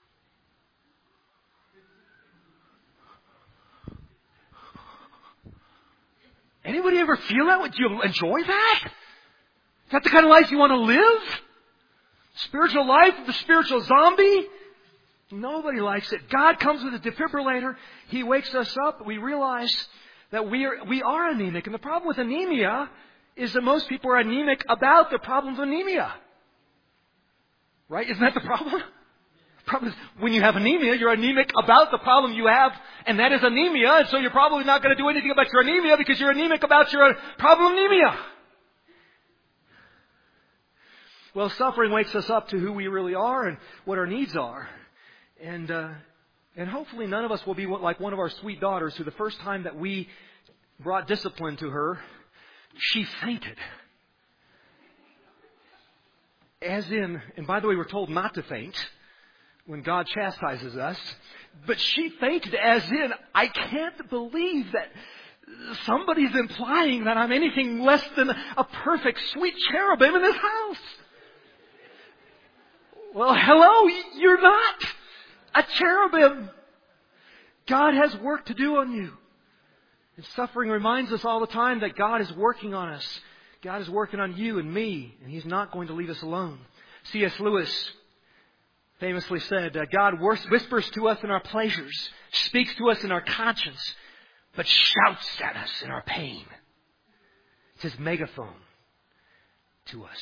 Anybody ever feel that? Would you enjoy that? Is that the kind of life you want to live? Spiritual life of the spiritual zombie? Nobody likes it. God comes with a defibrillator. He wakes us up. We realize that we are anemic. And the problem with anemia is that most people are anemic about the problem of anemia. Right? Isn't that the problem? The problem is when you have anemia, you're anemic about the problem you have, and that is anemia. And so you're probably not going to do anything about your anemia because you're anemic about your problem anemia. Well, suffering wakes us up to who we really are and what our needs are. And hopefully none of us will be like one of our sweet daughters who the first time that we brought discipline to her, she fainted. As in, and by the way, we're told not to faint when God chastises us. But she fainted as in, I can't believe that somebody's implying that I'm anything less than a perfect sweet cherubim in this house. Well, hello, you're not a cherubim. God has work to do on you. And suffering reminds us all the time that God is working on us. God is working on you and me, and He's not going to leave us alone. C.S. Lewis famously said, God whispers to us in our pleasures, speaks to us in our conscience, but shouts at us in our pain. It's His megaphone to us.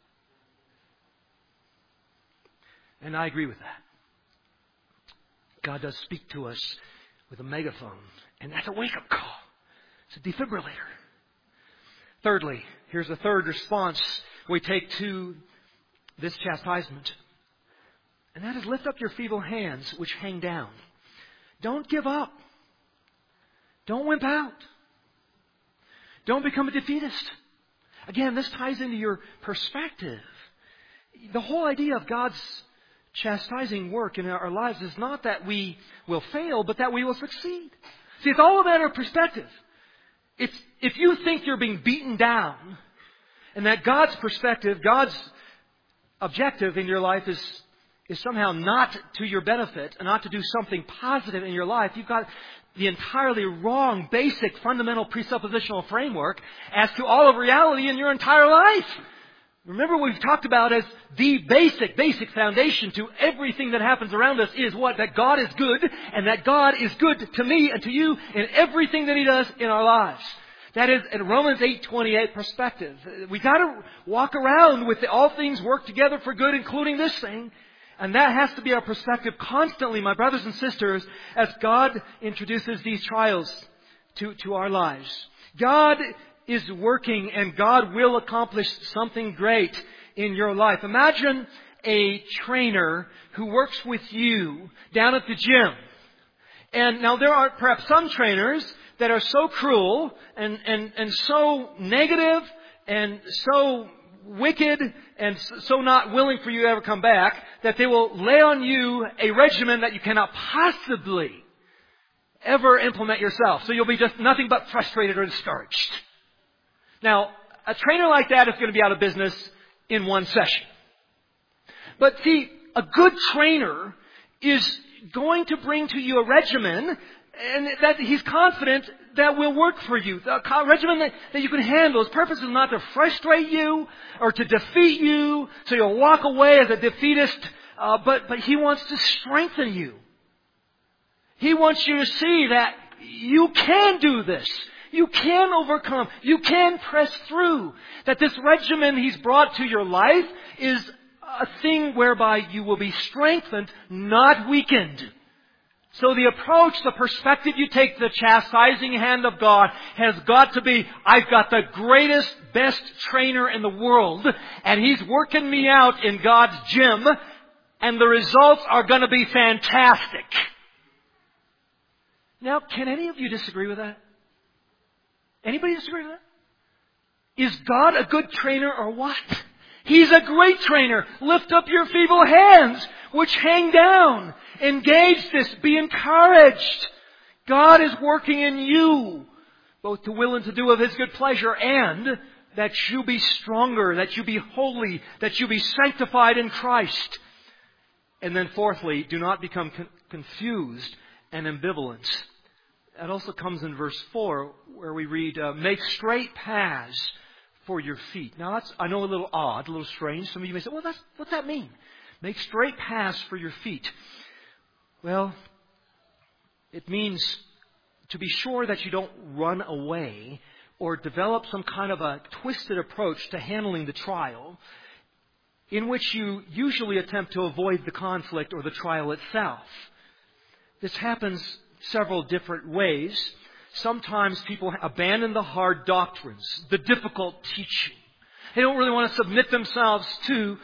And I agree with that. God does speak to us with a megaphone. And that's a wake-up call. It's a defibrillator. Thirdly, here's the third response we take to this chastisement. And that is lift up your feeble hands which hang down. Don't give up. Don't wimp out. Don't become a defeatist. Again, this ties into your perspective. The whole idea of God's chastising work in our lives is not that we will fail, but that we will succeed. See, it's all a matter of perspective. If you think you're being beaten down, and that God's perspective, God's objective in your life is somehow not to your benefit, and not to do something positive in your life, you've got the entirely wrong, basic, fundamental presuppositional framework as to all of reality in your entire life. Remember what we've talked about as the basic foundation to everything that happens around us is what? That God is good, and that God is good to me and to you in everything that He does in our lives. That is a Romans 8:28 perspective. We got to walk around with all things work together for good, including this thing. And that has to be our perspective constantly, my brothers and sisters, as God introduces these trials to our lives. God is working, and God will accomplish something great in your life. Imagine a trainer who works with you down at the gym. And now there are perhaps some trainers that are so cruel and so negative and so wicked and so not willing for you to ever come back that they will lay on you a regimen that you cannot possibly ever implement yourself. So you'll be just nothing but frustrated or discouraged. Now, a trainer like that is going to be out of business in one session. But see, a good trainer is going to bring to you a regimen and that he's confident that will work for you. A regimen that you can handle. His purpose is not to frustrate you or to defeat you so you'll walk away as a defeatist, but he wants to strengthen you. He wants you to see that you can do this. You can overcome. You can press through. That this regimen he's brought to your life is a thing whereby you will be strengthened, not weakened. So the approach, the perspective you take to the chastising hand of God has got to be, I've got the greatest, best trainer in the world, and he's working me out in God's gym, and the results are going to be fantastic. Now, can any of you disagree with that? Anybody disagree with that? Is God a good trainer or what? He's a great trainer. Lift up your feeble hands, which hang down. Engage this. Be encouraged. God is working in you, both to will and to do of His good pleasure, and that you be stronger, that you be holy, that you be sanctified in Christ. And then fourthly, do not become confused and ambivalent. That also comes in verse 4, where we read, make straight paths for your feet. Now that's, I know, a little odd, a little strange. Some of you may say, well, what's that mean? Make straight paths for your feet. Well, it means to be sure that you don't run away or develop some kind of a twisted approach to handling the trial in which you usually attempt to avoid the conflict or the trial itself. This happens several different ways. Sometimes people abandon the hard doctrines, the difficult teaching. They don't really want to submit themselves to,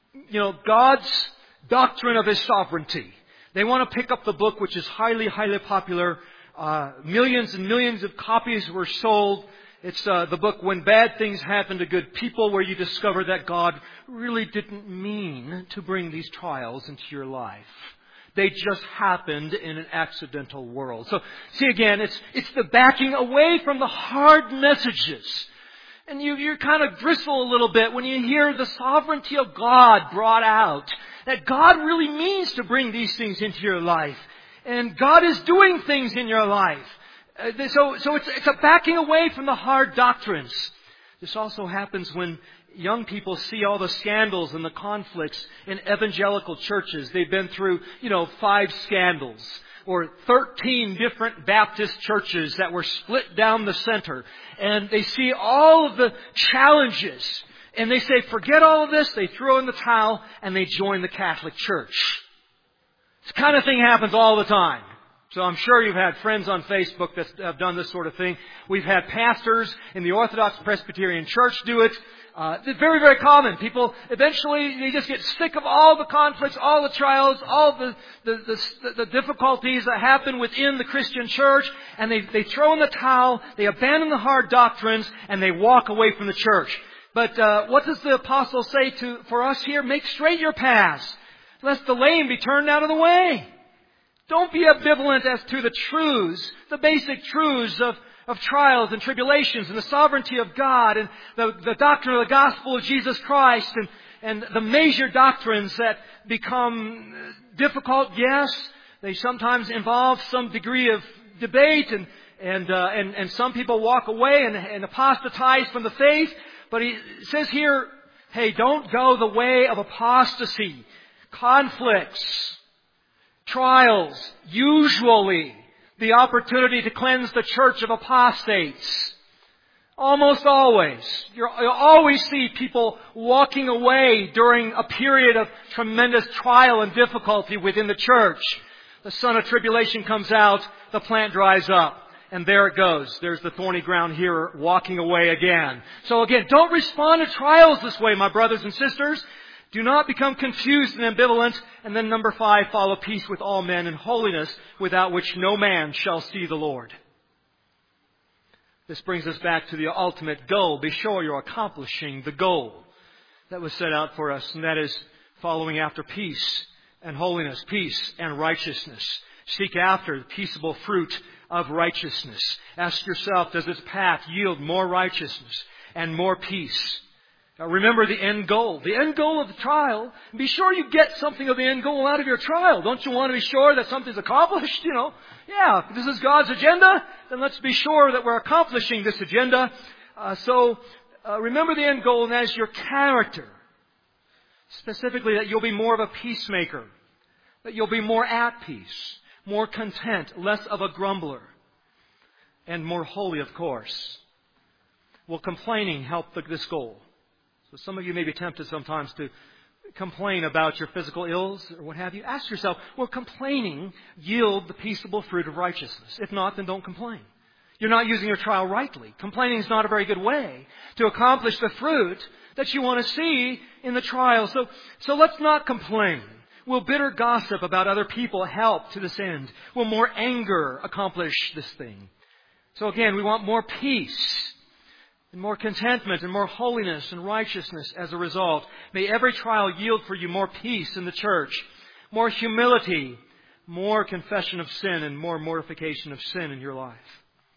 God's doctrine of His sovereignty. They want to pick up the book, which is highly, highly popular. Millions and millions of copies were sold. It's the book When Bad Things Happen to Good People, where you discover that God really didn't mean to bring these trials into your life. They just happened in an accidental world. So, see again, it's the backing away from the hard messages. And you kind of bristle a little bit when you hear the sovereignty of God brought out. That God really means to bring these things into your life. And God is doing things in your life. So it's a backing away from the hard doctrines. This also happens when young people see all the scandals and the conflicts in evangelical churches. They've been through, 5 scandals or 13 different Baptist churches that were split down the center. And they see all of the challenges. And they say, forget all of this. They throw in the towel and they join the Catholic Church. This kind of thing happens all the time. So I'm sure you've had friends on Facebook that have done this sort of thing. We've had pastors in the Orthodox Presbyterian Church do it. It's very, very common. People eventually they just get sick of all the conflicts, all the trials, all the difficulties that happen within the Christian church, and they throw in the towel, they abandon the hard doctrines, and they walk away from the church. But what does the apostle say for us here? Make straight your paths, lest the lame be turned out of the way. Don't be ambivalent as to the truths, the basic truths of trials and tribulations and the sovereignty of God and the doctrine of the gospel of Jesus Christ and the major doctrines that become difficult. Yes, they sometimes involve some degree of debate and some people walk away and apostatize from the faith. But he says here, hey, don't go the way of apostasy, conflicts, trials, usually the opportunity to cleanse the church of apostates. Almost always. You'll always see people walking away during a period of tremendous trial and difficulty within the church. The sun of tribulation comes out, the plant dries up, and there it goes. There's the thorny ground hearer walking away again. So again, don't respond to trials this way, my brothers and sisters. Do not become confused and ambivalent. And then number 5, follow peace with all men and holiness, without which no man shall see the Lord. This brings us back to the ultimate goal. Be sure you're accomplishing the goal. that was set out for us, and that is following after peace and holiness, peace and righteousness. Seek after the peaceable fruit of righteousness. Ask yourself, does this path yield more righteousness and more peace? Now remember the end goal. The end goal of the trial. Be sure you get something of the end goal out of your trial. Don't you want to be sure that something's accomplished? Yeah, if this is God's agenda, then let's be sure that we're accomplishing this agenda. So remember the end goal, and that is your character. Specifically, that you'll be more of a peacemaker. That you'll be more at peace, more content, less of a grumbler, and more holy, of course. Will complaining help this goal? So some of you may be tempted sometimes to complain about your physical ills or what have you. Ask yourself, will complaining yield the peaceable fruit of righteousness? If not, then don't complain. You're not using your trial rightly. Complaining is not a very good way to accomplish the fruit that you want to see in the trial. So let's not complain. Will bitter gossip about other people help to this end? Will more anger accomplish this thing? So again, we want more peace and more contentment and more holiness and righteousness as a result. May every trial yield for you more peace in the church, more humility, more confession of sin, and more mortification of sin in your life.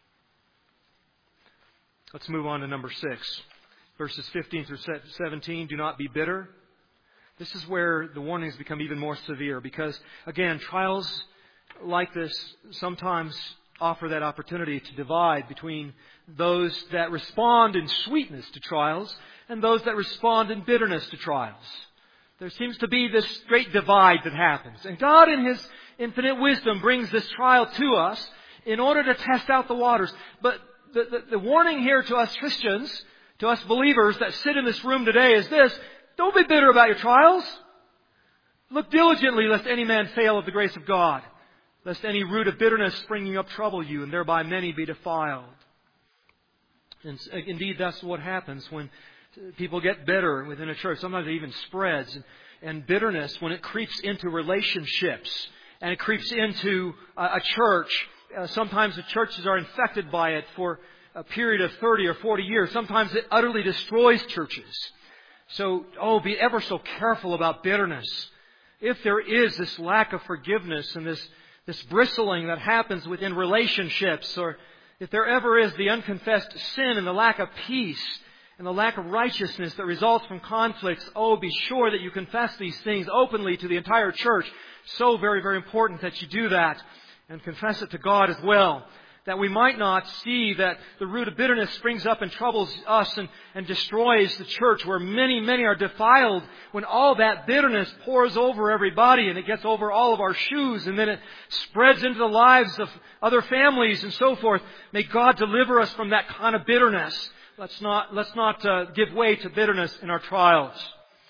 Let's move on to number 6. Verses 15 through 17, do not be bitter. This is where the warnings become even more severe because, again, trials like this sometimes offer that opportunity to divide between those that respond in sweetness to trials and those that respond in bitterness to trials. There seems to be this great divide that happens. And God in His infinite wisdom brings this trial to us in order to test out the waters. But the warning here to us Christians, to us believers that sit in this room today is this: don't be bitter about your trials. Look diligently lest any man fail of the grace of God, lest any root of bitterness springing up trouble you, and thereby many be defiled. And indeed, that's what happens when people get bitter within a church. Sometimes it even spreads. And bitterness, when it creeps into relationships and it creeps into a church, sometimes the churches are infected by it for a period of 30 or 40 years. Sometimes it utterly destroys churches. So, be ever so careful about bitterness. If there is this lack of forgiveness and this bristling that happens within relationships, or if there ever is the unconfessed sin and the lack of peace and the lack of righteousness that results from conflicts, be sure that you confess these things openly to the entire church. So very, very important that you do that and confess it to God as well. That we might not see that the root of bitterness springs up and troubles us and destroys the church, where many, many are defiled when all that bitterness pours over everybody and it gets over all of our shoes and then it spreads into the lives of other families and so forth. May God deliver us from that kind of bitterness. Let's not give way to bitterness in our trials.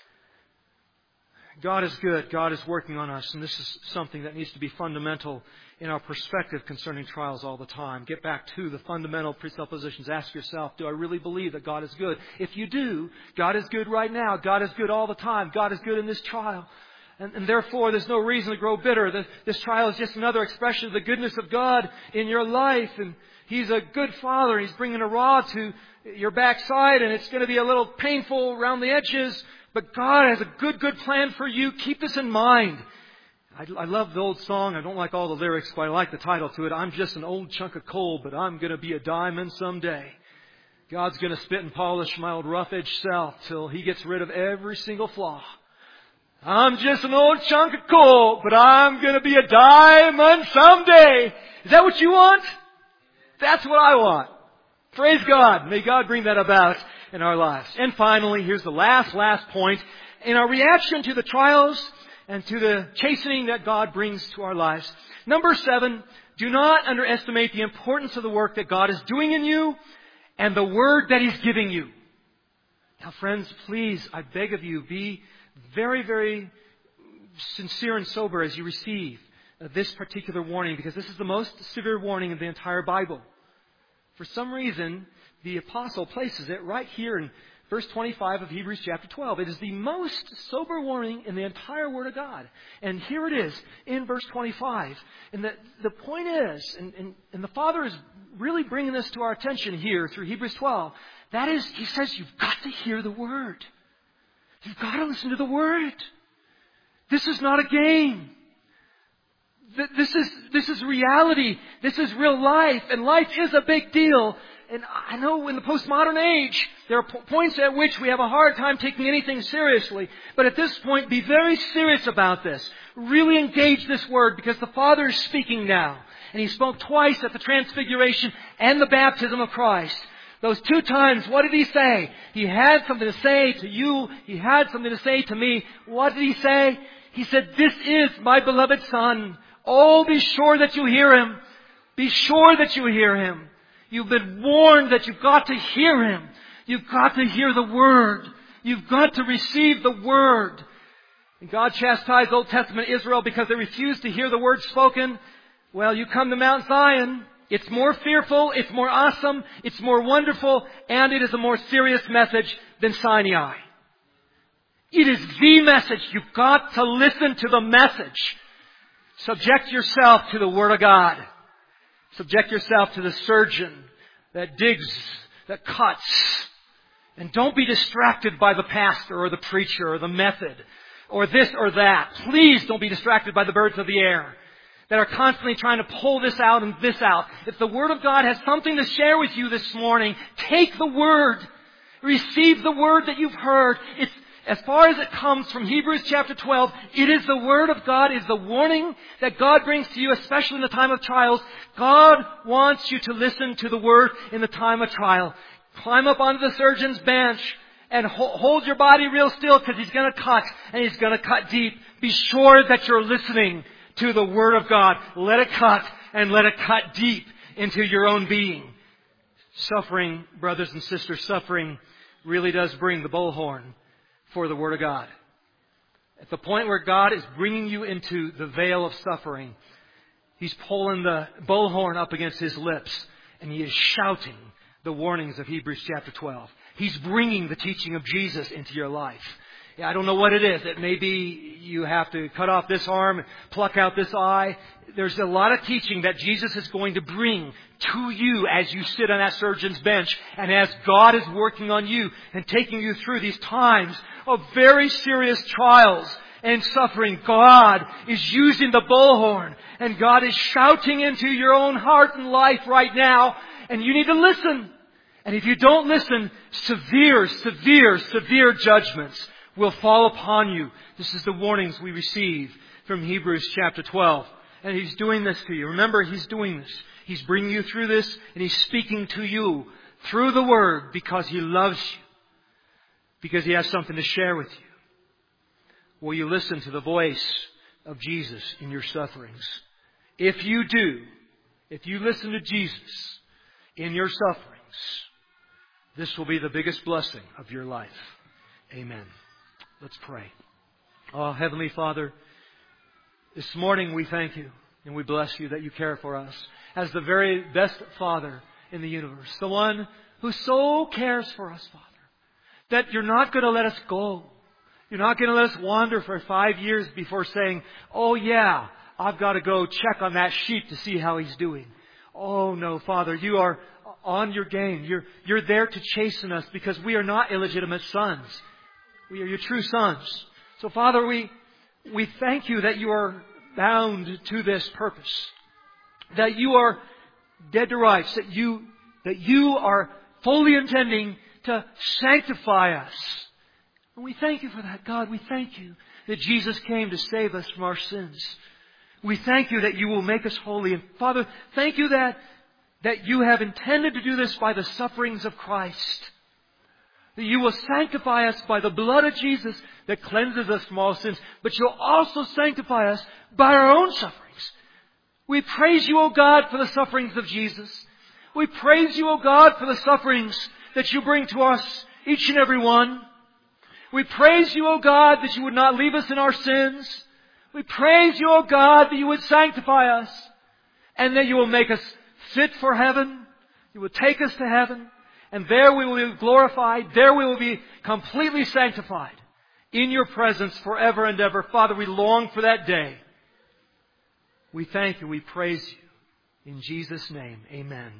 God is good. God is working on us, and this is something that needs to be fundamental in our perspective concerning trials all the time. Get back to the fundamental presuppositions. Ask yourself, do I really believe that God is good? If you do, God is good right now. God is good all the time. God is good in this trial. And therefore, there's no reason to grow bitter. This trial is just another expression of the goodness of God in your life. And He's a good Father. He's bringing a rod to your backside, and it's going to be a little painful around the edges. But God has a good plan for you. Keep this in mind. I love the old song. I don't like all the lyrics, but I like the title to it. I'm just an old chunk of coal, but I'm going to be a diamond someday. God's going to spit and polish my old rough-edged self till He gets rid of every single flaw. I'm just an old chunk of coal, but I'm going to be a diamond someday. Is that what you want? That's what I want. Praise God. May God bring that about in our lives. And finally, here's the last point. In our reaction to the trials and to the chastening that God brings to our lives. Number 7, do not underestimate the importance of the work that God is doing in you and the word that He's giving you. Now, friends, please, I beg of you, be very, very sincere and sober as you receive this particular warning, because this is the most severe warning in the entire Bible. For some reason, the apostle places it right here in verse 25 of Hebrews chapter 12. It is the most sober warning in the entire Word of God. And here it is in verse 25. And the point is, and the Father is really bringing this to our attention here through Hebrews 12. That is, He says, you've got to hear the Word. You've got to listen to the Word. This is not a game. This is reality. This is real life. And life is a big deal. And I know in the postmodern age, there are points at which we have a hard time taking anything seriously. But at this point, be very serious about this. Really engage this Word, because the Father is speaking now. And He spoke twice at the Transfiguration and the baptism of Christ. Those 2 times, what did He say? He had something to say to you. He had something to say to me. What did He say? He said, "This is my beloved Son. Oh, be sure that you hear Him. Be sure that you hear Him." You've been warned that you've got to hear Him. You've got to hear the Word. You've got to receive the Word. And God chastised Old Testament Israel because they refused to hear the Word spoken. Well, you come to Mount Zion. It's more fearful, it's more awesome, it's more wonderful, and it is a more serious message than Sinai. It is the message. You've got to listen to the message. Subject yourself to the Word of God. Subject yourself to the surgeon that digs, that cuts. And don't be distracted by the pastor or the preacher or the method or this or that. Please don't be distracted by the birds of the air that are constantly trying to pull this out and this out. If the Word of God has something to share with you this morning, take the Word. Receive the Word that you've heard. It's, as far as it comes from Hebrews chapter 12, it is the Word of God, is the warning that God brings to you, especially in the time of trials. God wants you to listen to the Word in the time of trial. Climb up onto the surgeon's bench and hold your body real still, because He's going to cut, and He's going to cut deep. Be sure that you're listening to the Word of God. Let it cut, and let it cut deep into your own being. Suffering, brothers and sisters, suffering really does bring the bullhorn for the Word of God. At the point where God is bringing you into the veil of suffering, He's pulling the bullhorn up against His lips, and He is shouting the warnings of Hebrews chapter 12. He's bringing the teaching of Jesus into your life. I don't know what it is. It may be you have to cut off this arm, pluck out this eye. There's a lot of teaching that Jesus is going to bring to you as you sit on that surgeon's bench, and as God is working on you and taking you through these times of very serious trials and suffering. God is using the bullhorn, and God is shouting into your own heart and life right now, and you need to listen. And if you don't listen, severe judgments will fall upon you. This is the warnings we receive from Hebrews chapter 12. And He's doing this to you. Remember, He's doing this. He's bringing you through this, and He's speaking to you through the Word because He loves you. Because He has something to share with you. Will you listen to the voice of Jesus in your sufferings? If you do, if you listen to Jesus in your sufferings, this will be the biggest blessing of your life. Amen. Let's pray. Oh, Heavenly Father, this morning we thank You and we bless You that You care for us as the very best Father in the universe. The one who so cares for us, Father, that You're not going to let us go. You're not going to let us wander for 5 years before saying, "Oh yeah, I've got to go check on that sheep to see how he's doing." Oh no, Father, You are on Your game. You're there to chasten us because we are not illegitimate sons. We are Your true sons. So Father, we thank You that You are bound to this purpose. That You are dead to rights. That you are fully intending to sanctify us. And we thank You for that, God. We thank You that Jesus came to save us from our sins. We thank You that You will make us holy. And Father, thank You that You have intended to do this by the sufferings of Christ. That You will sanctify us by the blood of Jesus that cleanses us from all sins. But You'll also sanctify us by our own sufferings. We praise You, O God, for the sufferings of Jesus. We praise You, O God, for the sufferings that You bring to us, each and every one. We praise You, O God, that You would not leave us in our sins. We praise You, O God, that You would sanctify us and that You will make us fit for heaven. You will take us to heaven. And there we will be glorified. There we will be completely sanctified in Your presence forever and ever. Father, we long for that day. We thank You. We praise You. In Jesus' name, amen.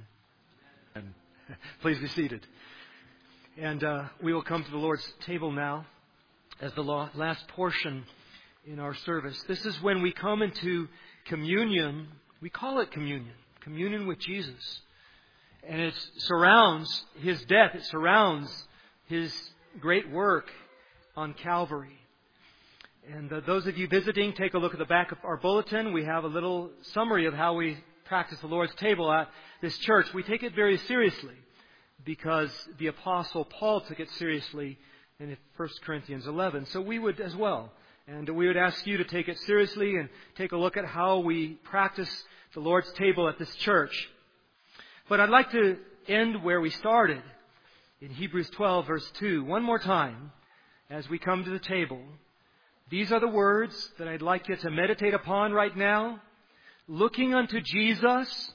Please be seated. And we will come to the Lord's table now. as the last portion in our service. This is when we come into communion. We call it communion. Communion with Jesus. And it surrounds His death. It surrounds His great work on Calvary. And those of you visiting, take a look at the back of our bulletin. We have a little summary of how we practice the Lord's table at this church. We take it very seriously because the Apostle Paul took it seriously in 1 Corinthians 11. So we would as well. And we would ask you to take it seriously and take a look at how we practice the Lord's table at this church. But I'd like to end where we started in Hebrews 12, verse 2. One more time as we come to the table. These are the words that I'd like you to meditate upon right now. Looking unto Jesus,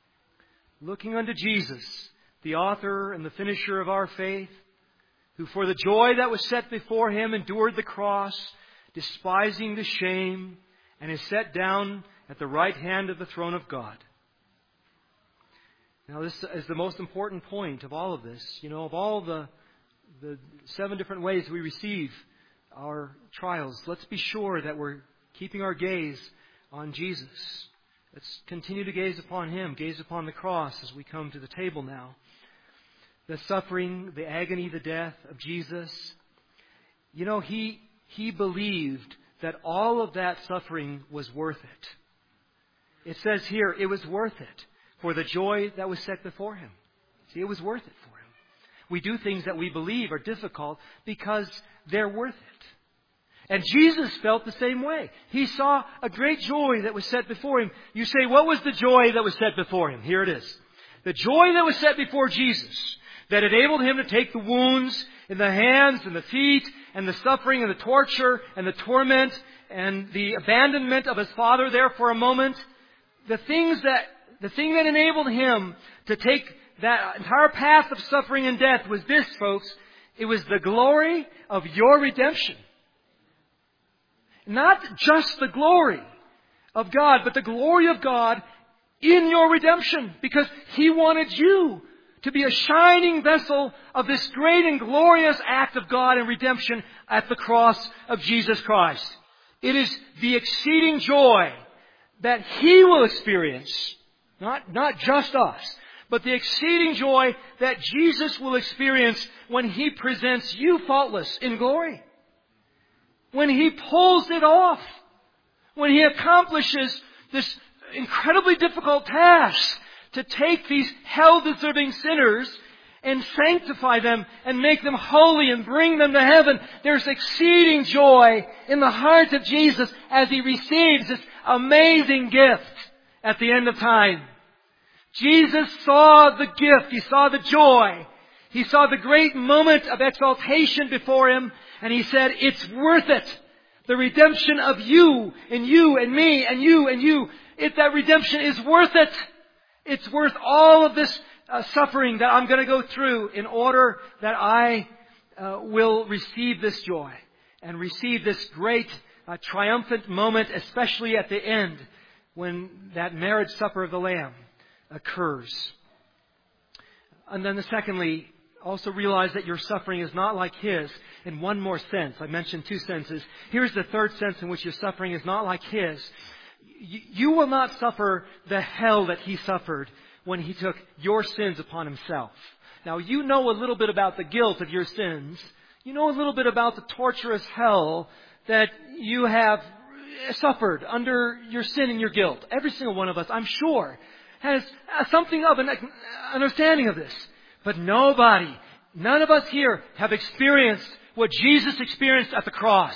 the author and the finisher of our faith, who for the joy that was set before Him endured the cross, despising the shame, and is set down at the right hand of the throne of God. Now this is the most important point of all of this. You know, of all the 7 different ways we receive our trials, let's be sure that we're keeping our gaze on Jesus. Let's continue to gaze upon Him, gaze upon the cross as we come to the table now. The suffering, the agony, the death of Jesus. You know, He believed that all of that suffering was worth it. It says here, it was worth it for the joy that was set before Him. See, it was worth it for Him. We do things that we believe are difficult because they're worth it. And Jesus felt the same way. He saw a great joy that was set before Him. You say, what was the joy that was set before Him? Here it is. The joy that was set before Jesus, that enabled Him to take the wounds in the hands and the feet and the suffering and the torture and the torment and the abandonment of His Father there for a moment. The thing that enabled Him to take that entire path of suffering and death was this, folks. It was the glory of your redemption. Not just the glory of God, but the glory of God in your redemption. Because He wanted you to be a shining vessel of this great and glorious act of God in redemption at the cross of Jesus Christ. It is the exceeding joy that He will experience, not just us, but the exceeding joy that Jesus will experience when He presents you faultless in glory. When He pulls it off. When He accomplishes this incredibly difficult task to take these hell-deserving sinners and sanctify them and make them holy and bring them to heaven. There's exceeding joy in the heart of Jesus as He receives this amazing gift at the end of time. Jesus saw the gift. He saw the joy. He saw the great moment of exaltation before Him. And He said, it's worth it. The redemption of you and you and me and you and you. That redemption is worth it. It's worth all of this suffering that I'm going to go through in order that I will receive this joy and receive this great triumphant moment, especially at the end when that marriage supper of the Lamb occurs. And then secondly, also realize that your suffering is not like His in one more sense. I mentioned 2 senses. Here's the third sense in which your suffering is not like His. You will not suffer the hell that He suffered when He took your sins upon Himself. Now, you know a little bit about the guilt of your sins. You know a little bit about the torturous hell that you have suffered under your sin and your guilt. Every single one of us, I'm sure, has something of an understanding of this. But none of us here have experienced what Jesus experienced at the cross.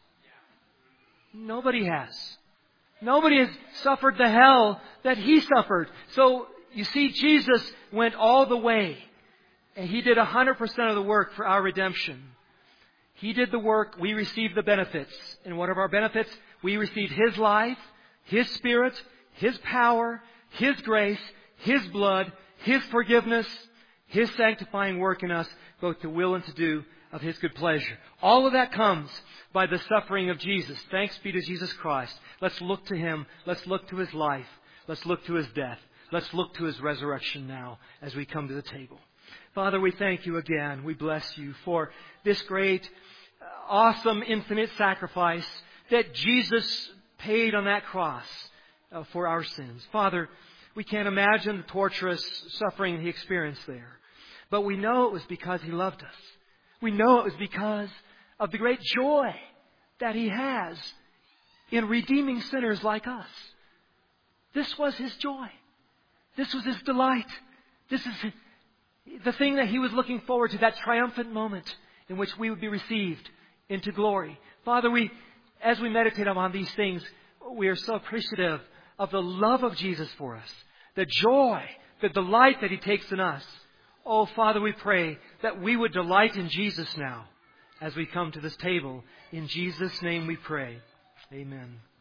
Nobody has. Nobody has suffered the hell that He suffered. So, you see, Jesus went all the way. And He did 100% of the work for our redemption. He did the work, we received the benefits. And what are our benefits? We received His life, His Spirit, His power, His grace, His blood, His forgiveness, His sanctifying work in us, both to will and to do of His good pleasure. All of that comes by the suffering of Jesus. Thanks be to Jesus Christ. Let's look to Him. Let's look to His life. Let's look to His death. Let's look to His resurrection now as we come to the table. Father, we thank You again. We bless You for this great awesome infinite sacrifice that Jesus paid on that cross for our sins. Father, we can't imagine the torturous suffering He experienced there. But we know it was because He loved us. We know it was because of the great joy that He has in redeeming sinners like us. This was His joy. This was His delight. This is the thing that He was looking forward to, that triumphant moment in which we would be received into glory. Father, as we meditate on these things, we are so appreciative of the love of Jesus for us, the joy, the delight that He takes in us. Oh, Father, we pray that we would delight in Jesus now as we come to this table. In Jesus' name we pray. Amen.